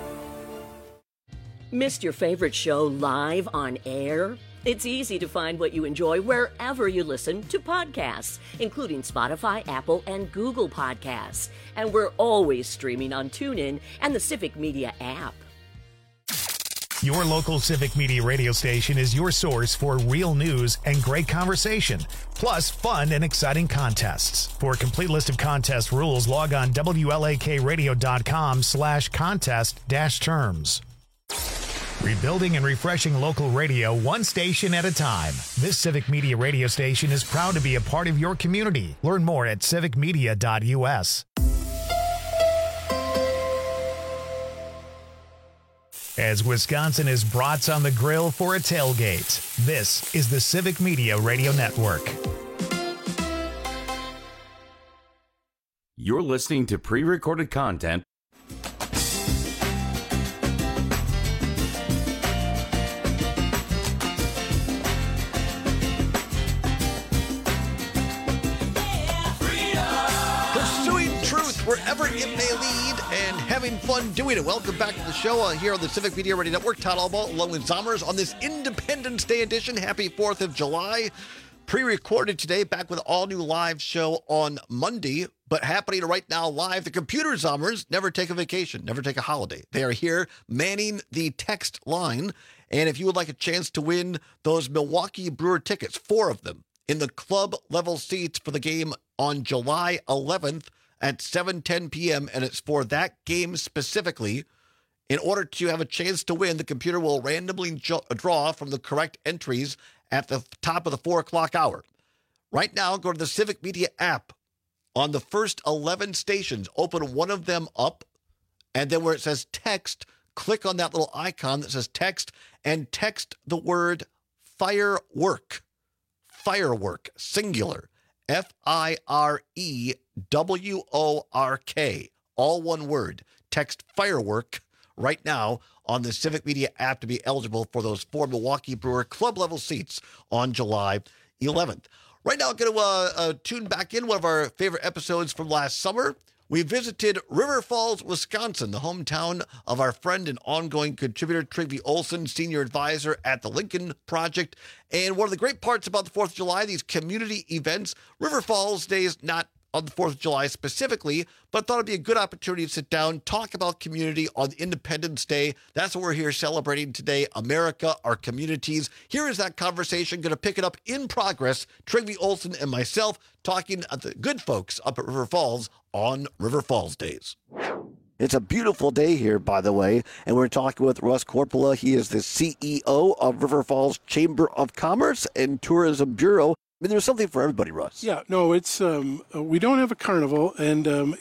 [SPEAKER 17] Missed your favorite show live on air? It's easy to find what you enjoy wherever you listen to podcasts, including Spotify, Apple, and Google Podcasts. And we're always streaming on TuneIn and the Civic Media app.
[SPEAKER 1] Your local Civic Media radio station is your source for real news and great conversation, plus fun and exciting contests. For a complete list of contest rules, log on WLAKradio.com/contest-terms. Rebuilding and refreshing local radio one station at a time. This Civic Media radio station is proud to be a part of your community. Learn more at civicmedia.us. As Wisconsin is brats on the grill for a tailgate, this is the Civic Media Radio Network.
[SPEAKER 16] You're listening to pre-recorded content.
[SPEAKER 7] Wherever it may lead and having fun doing it. Welcome back to the show here on the Civic Media Radio Network. Todd Albaugh along with Zommers on this Independence Day edition. Happy 4th of July. Pre-recorded today, back with all new live show on Monday, but happening right now live. The computer Zommers never take a vacation, never take a holiday. They are here manning the text line. And if you would like a chance to win those Milwaukee Brewer tickets, 4 of them in the club level seats for the game on July 11th, at 7:10 p.m., and it's for that game specifically. In order to have a chance to win, the computer will randomly draw from the correct entries at the top of the 4 o'clock hour. Right now, go to the Civic Media app. On the first 11 stations, open one of them up, and then where it says text, click on that little icon that says text, and text the word firework. Firework, singular. FIREWORK, all one word. Text firework right now on the Civic Media app to be eligible for those 4 Milwaukee Brewer club level seats on July 11th. Right now, I'm going to tune back in one of our favorite episodes from last summer. We visited River Falls, Wisconsin, the hometown of our friend and ongoing contributor Trygve Olsen, senior advisor at the Lincoln Project. And one of the great parts about the 4th of July, these community events, River Falls Day is not on the 4th of July specifically, but thought it'd be a good opportunity to sit down, talk about community on Independence Day. That's what we're here celebrating today, America, our communities. Here is that conversation, going to pick it up in progress. Trygve Olsen and myself talking at the good folks up at River Falls on River Falls Days. It's a beautiful day here, by the way, and we're talking with Russ Korpela. He is the CEO of River Falls Chamber of Commerce and Tourism Bureau. I mean, there's something for everybody, Russ.
[SPEAKER 2] Yeah, no, it's we don't have a carnival, and it's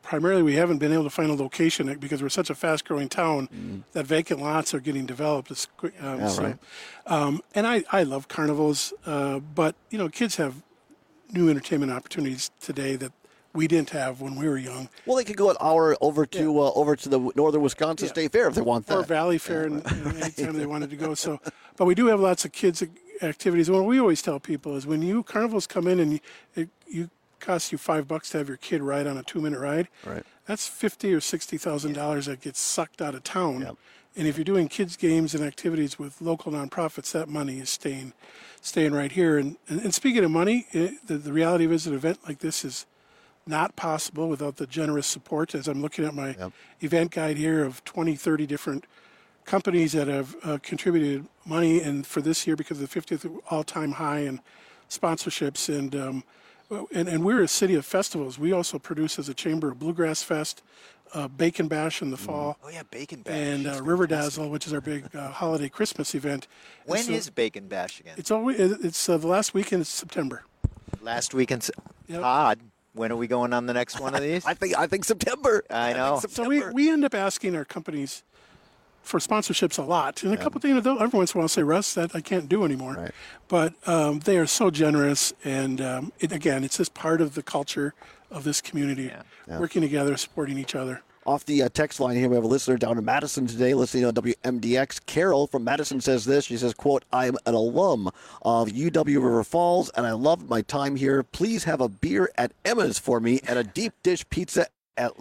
[SPEAKER 2] primarily we haven't been able to find a location because we're such a fast-growing town that vacant lots are getting developed.
[SPEAKER 3] Right.
[SPEAKER 2] And I love carnivals, but kids have new entertainment opportunities today that we didn't have when we were young.
[SPEAKER 3] Well, they could go an hour over to the Northern Wisconsin State Fair if they want that.
[SPEAKER 2] Or Valley Fair, anytime they wanted to go. So, but we do have lots of kids activities. What we always tell people is when carnivals come in and you costs you $5 to have your kid ride on a 2-minute ride.
[SPEAKER 3] Right.
[SPEAKER 2] That's $50,000 or $60,000 that gets sucked out of town. Yep. And if you're doing kids games and activities with local nonprofits, that money is staying right here. And speaking of money, the reality of it is an event like this is not possible without the generous support. As I'm looking at my event guide here of 20, 30 different companies that have contributed money, and for this year because of the 50th all-time high in sponsorships. And we're a city of festivals. We also produce as a chamber a Bluegrass Fest, Bacon Bash in the fall.
[SPEAKER 27] Oh yeah, Bacon Bash.
[SPEAKER 2] And River Dazzle, which is our big holiday Christmas event.
[SPEAKER 27] When is Bacon Bash again?
[SPEAKER 2] It's the last weekend of September.
[SPEAKER 27] Last weekend. Todd, when are we going on the next one of these?
[SPEAKER 3] I think September.
[SPEAKER 27] I know.
[SPEAKER 2] So we end up asking our companies for sponsorships a lot. And a couple of things, every once in a while I'll say, Russ, that I can't do anymore.
[SPEAKER 3] Right.
[SPEAKER 2] But they are so generous. And it's just part of the culture of this community, working together, supporting each other.
[SPEAKER 3] Off the text line here, we have a listener down in Madison today listening on WMDX. Carol from Madison says this. She says, quote, "I'm an alum of UW River Falls, and I loved my time here. Please have a beer at Emma's for me and a deep dish pizza at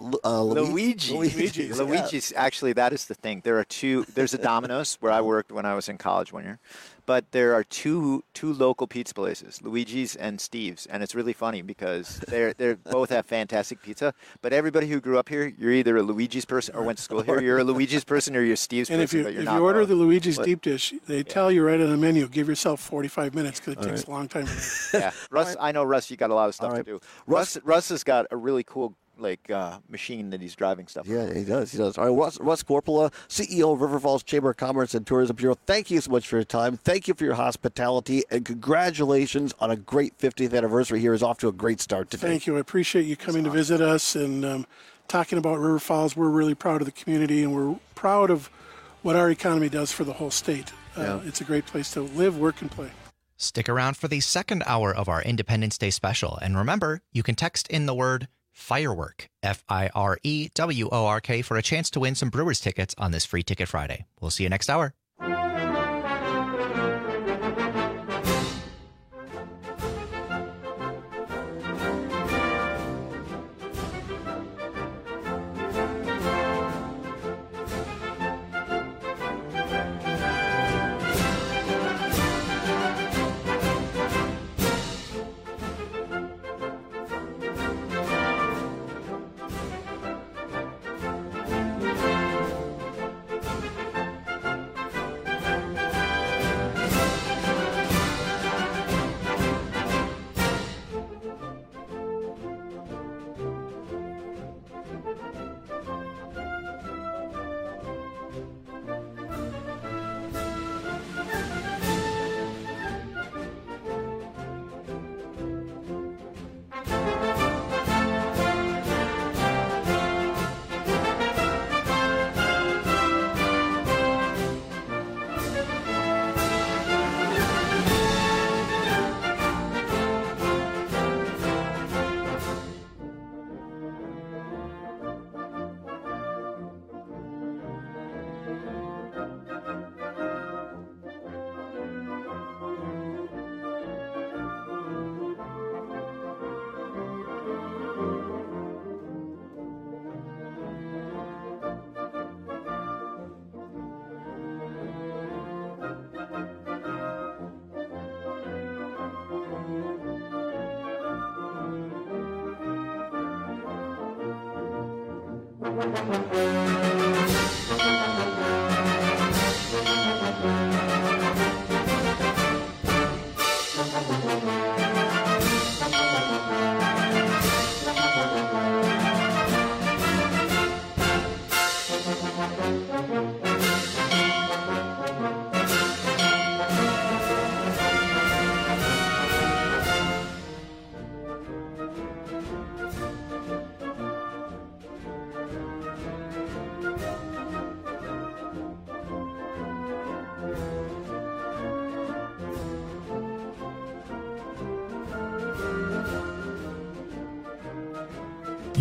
[SPEAKER 27] Luigi's. Luigi's, actually, that is the thing. There's a Domino's where I worked when I was in college one year. But there are two local pizza places, Luigi's and Steve's, and it's really funny because they both have fantastic pizza. But everybody who grew up here, you're either a Luigi's person or went to school here. You're a Luigi's person or you're a Steve's person.
[SPEAKER 2] And if you order the Luigi's deep dish, they tell you right on the menu, give yourself 45 minutes because it takes a long time.
[SPEAKER 27] Yeah, Russ. I know Russ. You got a lot of stuff to do. Russ has got a really cool machine that he's driving stuff.
[SPEAKER 3] Yeah, he does. All right, Russ Corpola, CEO of River Falls Chamber of Commerce and Tourism Bureau. Thank you so much for your time. Thank you for your hospitality, and congratulations on a great 50th anniversary here. Is off to a great start today.
[SPEAKER 2] Thank you. I appreciate you coming to visit us and talking about River Falls. We're really proud of the community, and we're proud of what our economy does for the whole state. It's a great place to live, work, and play.
[SPEAKER 18] Stick around for the second hour of our Independence Day special. And remember, you can text in the word Firework, FIREWORK, for a chance to win some Brewers tickets on this Free Ticket Friday. We'll see you next hour.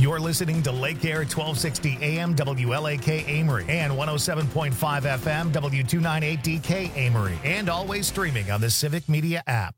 [SPEAKER 1] You're listening to Lake Air 1260 AM WLAK Amory and 107.5 FM W298DK Amory, and always streaming on the Civic Media app.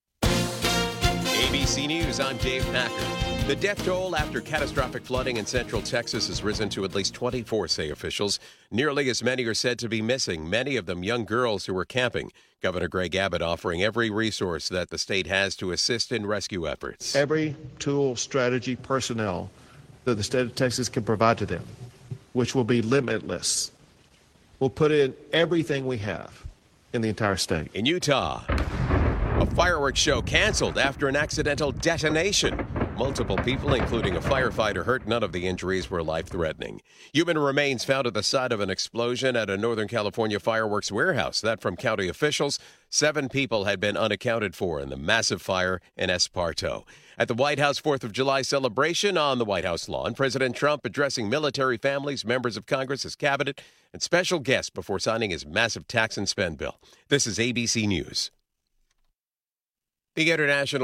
[SPEAKER 4] ABC News, I'm Dave Packer. The death toll after catastrophic flooding in central Texas has risen to at least 24, say officials. Nearly as many are said to be missing, many of them young girls who were camping. Governor Greg Abbott offering every resource that the state has to assist in rescue efforts.
[SPEAKER 5] Every tool, strategy, personnel that the state of Texas can provide to them, which will be limitless. We'll put in everything we have in the entire state.
[SPEAKER 4] In Utah, a fireworks show canceled after an accidental detonation. Multiple people, including a firefighter, hurt. None of the injuries were life-threatening. Human remains found at the site of an explosion at a Northern California fireworks warehouse. That from county officials. 7 people had been unaccounted for in the massive fire in Esparto. At the White House 4th of July celebration on the White House lawn, President Trump addressing military families, members of Congress, his cabinet, and special guests before signing his massive tax and spend bill. This is ABC News. The International